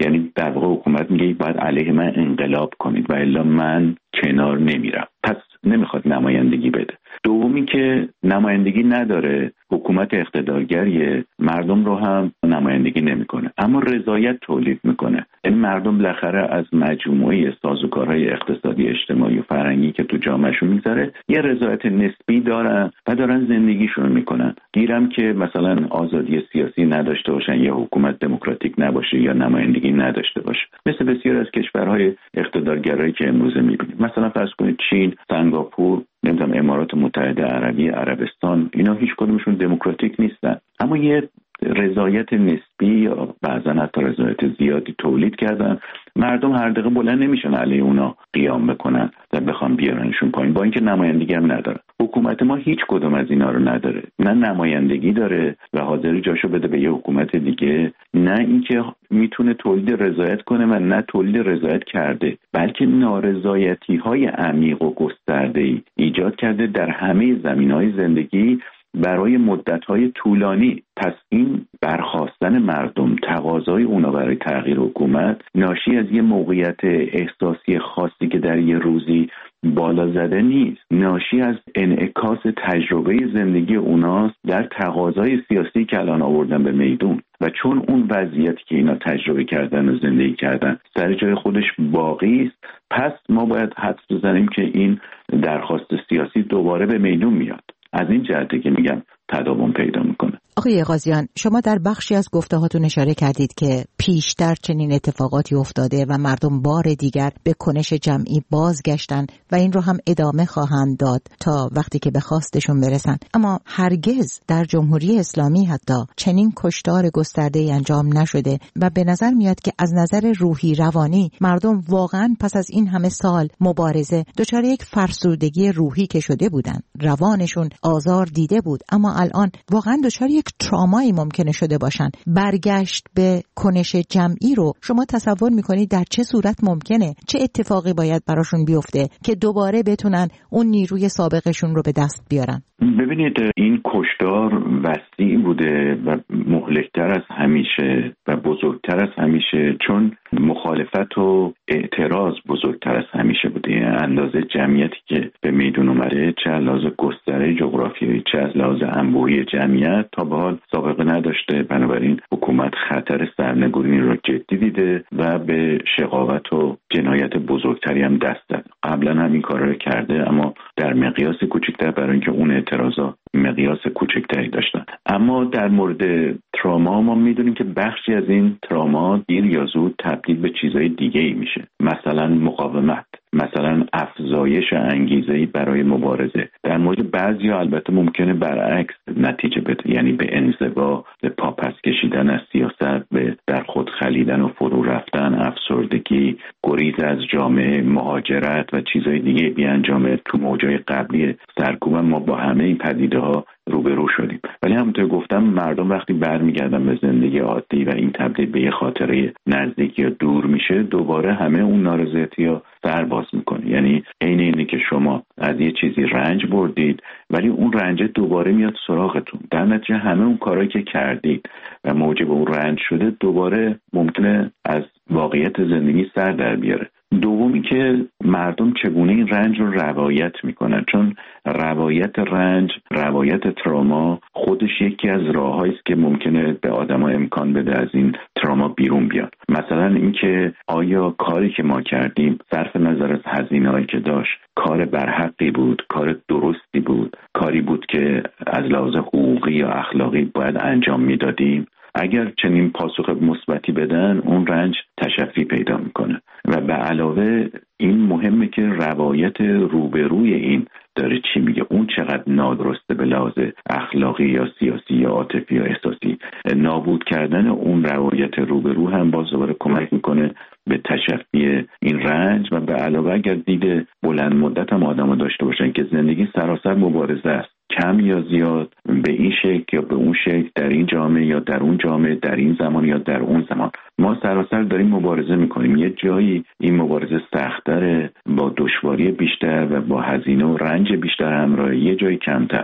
یعنی در واقع حکومت میگه باید علیه من انقلاب کنید و الا من کنار نمیرم، پس نمیخواد نمایندگی بده. دومی که نمایندگی نداره، حکومت اقتدارگریه، مردم رو هم نمایندگی نمیکنه اما رضایت تولید میکنه. یعنی مردم بالاخره از مجموعه سازوکارهای اقتصادی، اجتماعی و فرهنگی که تو جامعهشون میگذره یه رضایت نسبی دارن و دارن زندگیشون میکنن. گیرم که مثلا آزادی سیاسی نداشته باشن یا حکومت دموکراتیک نباشه یا نمایندگی نداشته باشه، مثل بسیار از کشورهای اقتدارگرایی که امروزه میبینیم، مثلا فرض کنید چین، سنگاپور، نمیدونم امارات متحده عربی، عربستان، اینا هیچ کدومشون دموکراتیک نیستن اما یه رضایت نسبی یا بعضا حتی رضایت زیادی تولید کردن. مردم هر دقیقه بلند نمیشن علیه اونا قیام بکنن و بخوام بیارنشون پایین، با اینکه نمایندگی هم نداره. حکومت ما هیچ کدوم از اینا رو نداره، نه نمایندگی داره و حاضر جاشو بده به یه حکومت دیگه، نه اینکه میتونه تولید رضایت کنه و نه تولید رضایت کرده، بلکه نارضایتی‌های عمیق و گسترده‌ای ایجاد کرده در همه زمینه‌های زندگی برای مدت‌های طولانی. پس این برخاستن مردم، تقاضای اونا برای تغییر حکومت ناشی از یه موقعیت احساسی خاصی که در یه روزی بالا زده نیست، ناشی از انعکاس تجربه زندگی اوناست در تقاضای سیاسی که الان آوردن به میدون. و چون اون وضعیتی که اینا تجربه کردن و زندگی کردن سر جای خودش باقی است، پس ما باید حدس بزنیم که این درخواست سیاسی دوباره به میدون میاد. از این جهته که میگم تداوم پیدا میکنه. آقای غازیان، شما در بخشی از گفته‌هاتون اشاره کردید که پیشتر چنین اتفاقاتی افتاده و مردم بار دیگر به کنش جمعی بازگشتن و این رو هم ادامه خواهند داد تا وقتی که به خواستشون برسن. اما هرگز در جمهوری اسلامی حتی چنین کشتار گسترده‌ای انجام نشده و به نظر میاد که از نظر روحی روانی مردم واقعاً پس از این همه سال مبارزه دچار یک فرسودگی روحی که شده بودن. روانشون آزار دیده بود اما الان واقعاً دچار یک ترامایی ممکنه شده باشن. برگشت به کنش جمعی رو شما تصور میکنید در چه صورت ممکنه؟ چه اتفاقی باید براشون بیفته که دوباره بتونن اون نیروی سابقشون رو به دست بیارن؟ ببینید این کشتار وسیع بوده و مهلکتر از همیشه و بزرگتر از همیشه، چون مخالفت و اعتراض بزرگتر از همیشه بوده. اندازه جمعیتی که به میدون اومده، چه از لحاظ گستره جغرافیایی چه از لحاظ انبوهی جمعیت، تا به حال سابقه نداشته. بنابراین حکومت خطر سرنگونی را جدی دیده و به شقاوت و جنایت بزرگتری هم دست داد. قبلا هم این کارا رو کرده اما در مقیاس کوچکتر، برای اینکه اون اعتراضا مقیاس کوچکتری داشتن. اما در مورد تراما ما میدونیم که بخشی از این تراما دیر یا زود تبدیل به چیزای دیگه‌ای میشه، مثلا مقاومت، مثلا افزایش انگیزه‌ای برای مبارزه. در مورد بعضیا البته ممکنه برعکس نتیجه بده، یعنی به انزوا، به پاپس کشیدن از سیاست، به در خود خلیدن و فرو رفتن، افسردگی، گریز از جامعه، مهاجرت و چیزهای دیگه بیانجامه. تو موجای قبلی سرکوب ما با همه این پدیده‌ها روبرو شدیم. ولی همونطور گفتم مردم وقتی برمیگردن به زندگی عادی و این تبدیل به یه خاطره نزدیک یا دور میشه، دوباره همه اون نارضایتی‌ها سر باز میکنه. یعنی عین اینه که شما از یه چیزی رنج بردید ولی اون رنج دوباره میاد سراغتون. در نتیجه همه اون کارهایی که کردید و موجب اون رنج شده دوباره ممکنه از واقعیت زندگی سر در بیاره. دومی که مردم چگونه این رنج رو روایت میکنن، چون روایت رنج، روایت تراما خودش یکی از راههایی است که ممکنه به آدم‌ها امکان بده از این تراما بیرون بیان. مثلا اینکه آیا کاری که ما کردیم صرف نظر از هزینه‌ای که داشت کار برحقی بود، کار درستی بود، کاری بود که از لحاظ حقوقی یا اخلاقی باید انجام میدادیم؟ اگر چنین پاسخ مثبتی بدن اون رنج تشفی پیدا میکنه. و به علاوه این مهمه که روایت روبروی این داره چی میگه، اون چقدر نادرسته به لحاظ اخلاقی یا سیاسی یا عاطفی یا احساسی. نابود کردن اون روایت روبرو هم باز دوباره کمک میکنه به تشفی این رنج. و به علاوه اگر دید بلند مدت هم آدم داشته باشن که زندگی سراسر مبارزه است، کم یا زیاد، به این شکل یا به اون شکل، در این جامعه یا در اون جامعه، در این زمان یا در اون زمان، ما سراسر داریم مبارزه میکنیم. یه جایی این مبارزه سخت‌تره، با دشواری بیشتر و با هزینه و رنج بیشتر همراه، یه جایی کمتر.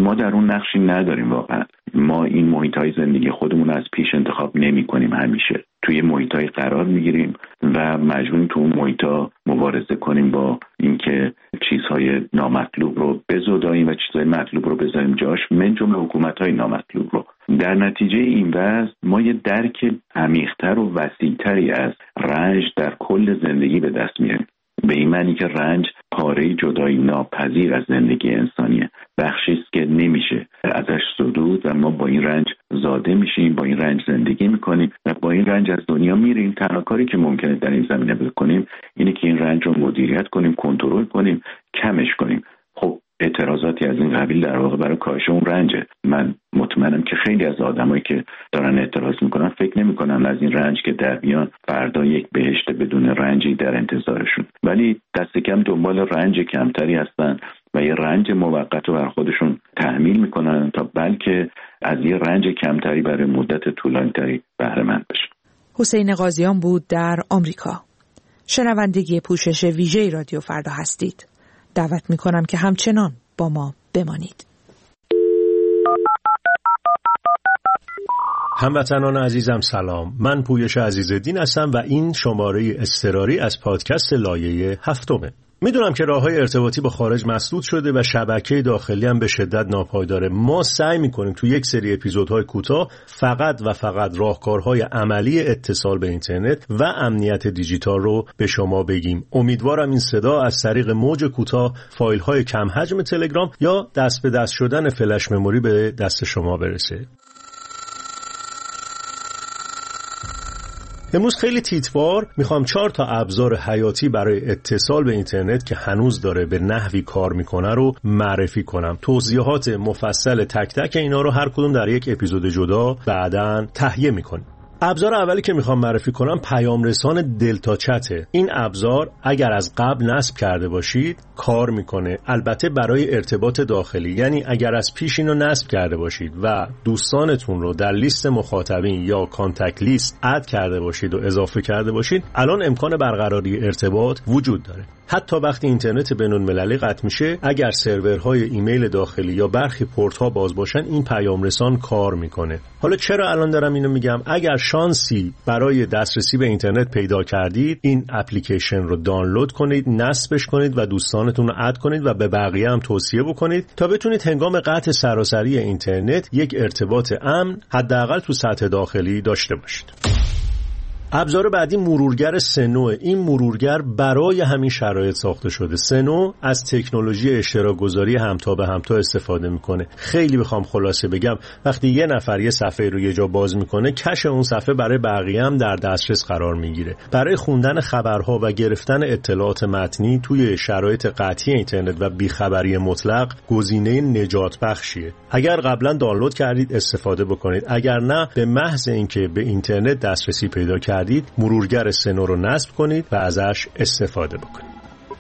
ما در اون نقشی نداریم. واقعا ما این محیط‌های زندگی خودمون از پیش انتخاب نمی‌کنیم، همیشه توی محیط‌های قرار می‌گیریم و مجبوریم تو اون محیط‌ها مبارزه کنیم با اینکه چیزهای نامطلوب رو بزداییم و چیزهای مطلوب رو بذاریم جاش، من جمله حکومت‌های نامطلوب رو. در نتیجه این وضع ما یه درک عمیق‌تر و وسیع‌تری از رنج در کل زندگی به دست میاریم، به این معنی که رنج پاره جدایی ناپذیر از زندگی انسانیه، بخشی است که نمیشه ازش صدود و ما با این رنج زاده میشیم، با این رنج زندگی میکنیم و با این رنج از دنیا میریم. تنها کاری که ممکنه در این زمینه بکنیم اینه که این رنج رو مدیریت کنیم، کنترل کنیم، کمش کنیم. خب اعتراضاتی از این قبیل در واقع برای کاهش اون رنجه. من مطمئنم که خیلی از آدمایی که دارن اعتراض میکنن فکر نمیکنن از این رنج که در میان فردا یک بهشت بدون رنجی در انتظارشون، ولی دست کم دنبال رنج کمتری هستن و یه رنج موقت رو بر خودشون تحمیل میکنن تا بلکه از یه رنج کمتری برای مدت طولانی‌تری بهره مند بشن. حسین قاضیان بود در آمریکا. شنوندگی پوشش ویژه رادیو فردا هستید. دعوت میکنم که همچنان با ما بمانید. هموطنان عزیزم سلام، من پویش عزیزالدین هستم و این شماره اضطراری از پادکست لایه 7. میدونم که راه‌های ارتباطی با خارج مسدود شده و شبکه داخلی هم به شدت ناپایداره. ما سعی می‌کنیم تو یک سری اپیزودهای کوتاه فقط و فقط راهکارهای عملی اتصال به اینترنت و امنیت دیجیتال رو به شما بگیم. امیدوارم این صدا از طریق موج کوتاه، فایل‌های کم حجم تلگرام یا دست به دست شدن فلش مموری به دست شما برسه. امروز خیلی تیتوار میخوام 4 تا ابزار حیاتی برای اتصال به اینترنت که هنوز داره به نحوی کار میکنه رو معرفی کنم. توضیحات مفصل تک تک اینا رو هر کدوم در یک اپیزود جدا بعداً تهیه میکنیم. ابزار اولی که میخوام معرفی کنم پیام رسان دلتا چته. این ابزار اگر از قبل نصب کرده باشید کار میکنه، البته برای ارتباط داخلی، یعنی اگر از پیش اینو نصب کرده باشید و دوستانتون رو در لیست مخاطبین یا کانتکت لیست اد کرده باشید و اضافه کرده باشید، الان امکان برقراری ارتباط وجود داره. حتی وقتی اینترنت بین‌المللی قطع میشه، اگر سرورهای ایمیل داخلی یا برخی پورت‌ها باز باشن، این پیام رسان کار میکنه. حالا چرا الان دارم اینو میگم؟ اگر شانسی برای دسترسی به اینترنت پیدا کردید، این اپلیکیشن رو دانلود کنید، نصبش کنید و دوستانتون رو اد کنید و به بقیه هم توصیه بکنید تا بتونید هنگام قطع سراسری اینترنت یک ارتباط امن حداقل تو سطح داخلی داشته باشید. ابزار بعدی مرورگر سنو. این مرورگر برای همین شرایط ساخته شده. سنو از تکنولوژی اشتراک گذاری همتا به همتا استفاده میکنه. خیلی بخوام خلاصه بگم، وقتی یه نفر یه صفحه رو یه جا باز میکنه، کش اون صفحه برای بقیه هم در دسترس قرار میگیره. برای خوندن خبرها و گرفتن اطلاعات متنی توی شرایط قطعی اینترنت و بیخبری مطلق گزینه نجات بخشیه. اگر قبلا دانلود کردید استفاده بکنید، اگر نه به محض اینکه به اینترنت دسترسی پیدا کردید مرورگر سنو رو نصب کنید و ازش استفاده بکنید.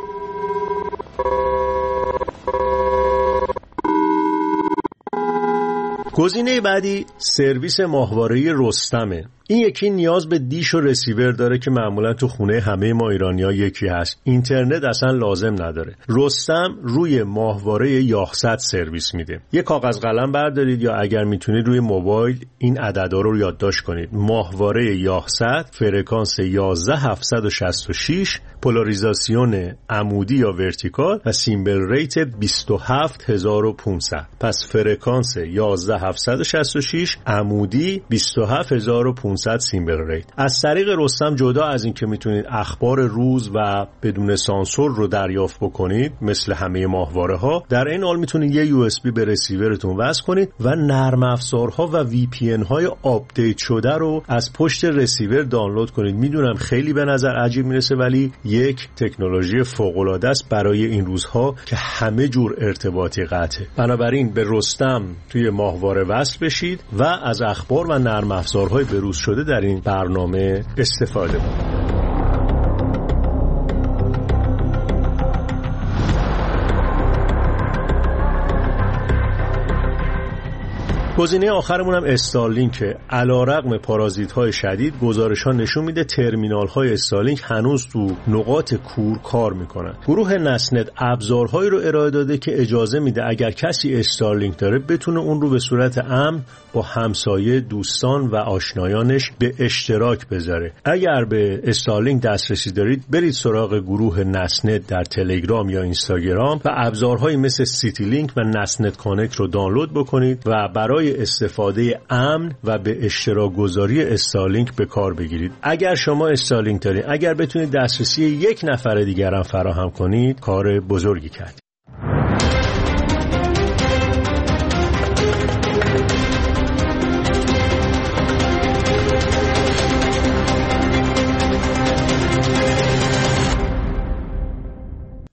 گزینه بعدی سرویس ماهواره‌ای رستمه. این یکی نیاز به دیش و رسیور داره که معمولا تو خونه همه ما ایرانی‌ها یکی هست. اینترنت اصلا لازم نداره. رستم روی ماهواره یاهصد سرویس میده. یه کاغذ قلم بردارید یا اگر میتونید روی موبایل این عددا رو یادداشت کنید. ماهواره یاهصد، فرکانس 11766، پولاریزاسیون عمودی یا ورتیکال و سیمبل ریت 27500. پس فرکانس 11766 عمودی 27500 سیمبل ریت. از طریق رستم جدا از این که میتونید اخبار روز و بدون سانسور رو دریافت بکنید مثل همه ماهواره ها، در این حال میتونید یه USB به رسیورتون وصل کنید و نرم افزارها و VPN های آپدیت شده رو از پشت رسیور دانلود کنید. میدونم خیلی به نظر عجیب میرسه ولی یک تکنولوژی فوق العاده است برای این روزها که همه جور ارتباطی قطعه. بنابراین به رستم توی ماهواره وصل بشید و از اخبار و نرم افزارهای بروز شده در این برنامه استفاده کنید. گزینه آخرمون هم استارلینک. علیرغم پارازیت‌های شدید، گزارش‌ها نشون میده ترمینال‌های استارلینک هنوز تو نقاط کور کار میکنن. گروه نسنت ابزارهایی رو ارائه داده که اجازه میده اگر کسی استارلینک داره بتونه اون رو به صورت امن با همسایه، دوستان و آشنایانش به اشتراک بذاره. اگر به استارلینک دسترسی دارید برید سراغ گروه نسنت در تلگرام یا اینستاگرام و ابزارهایی مثل سیتی لینک و نسنت کانکت رو دانلود بکنید و برای استفاده امن و به اشتراک گذاری استارلینک به کار بگیرید. اگر شما استارلینک دارید، اگر بتونید دسترسی یک نفر دیگر هم فراهم کنید، کار بزرگی کردید.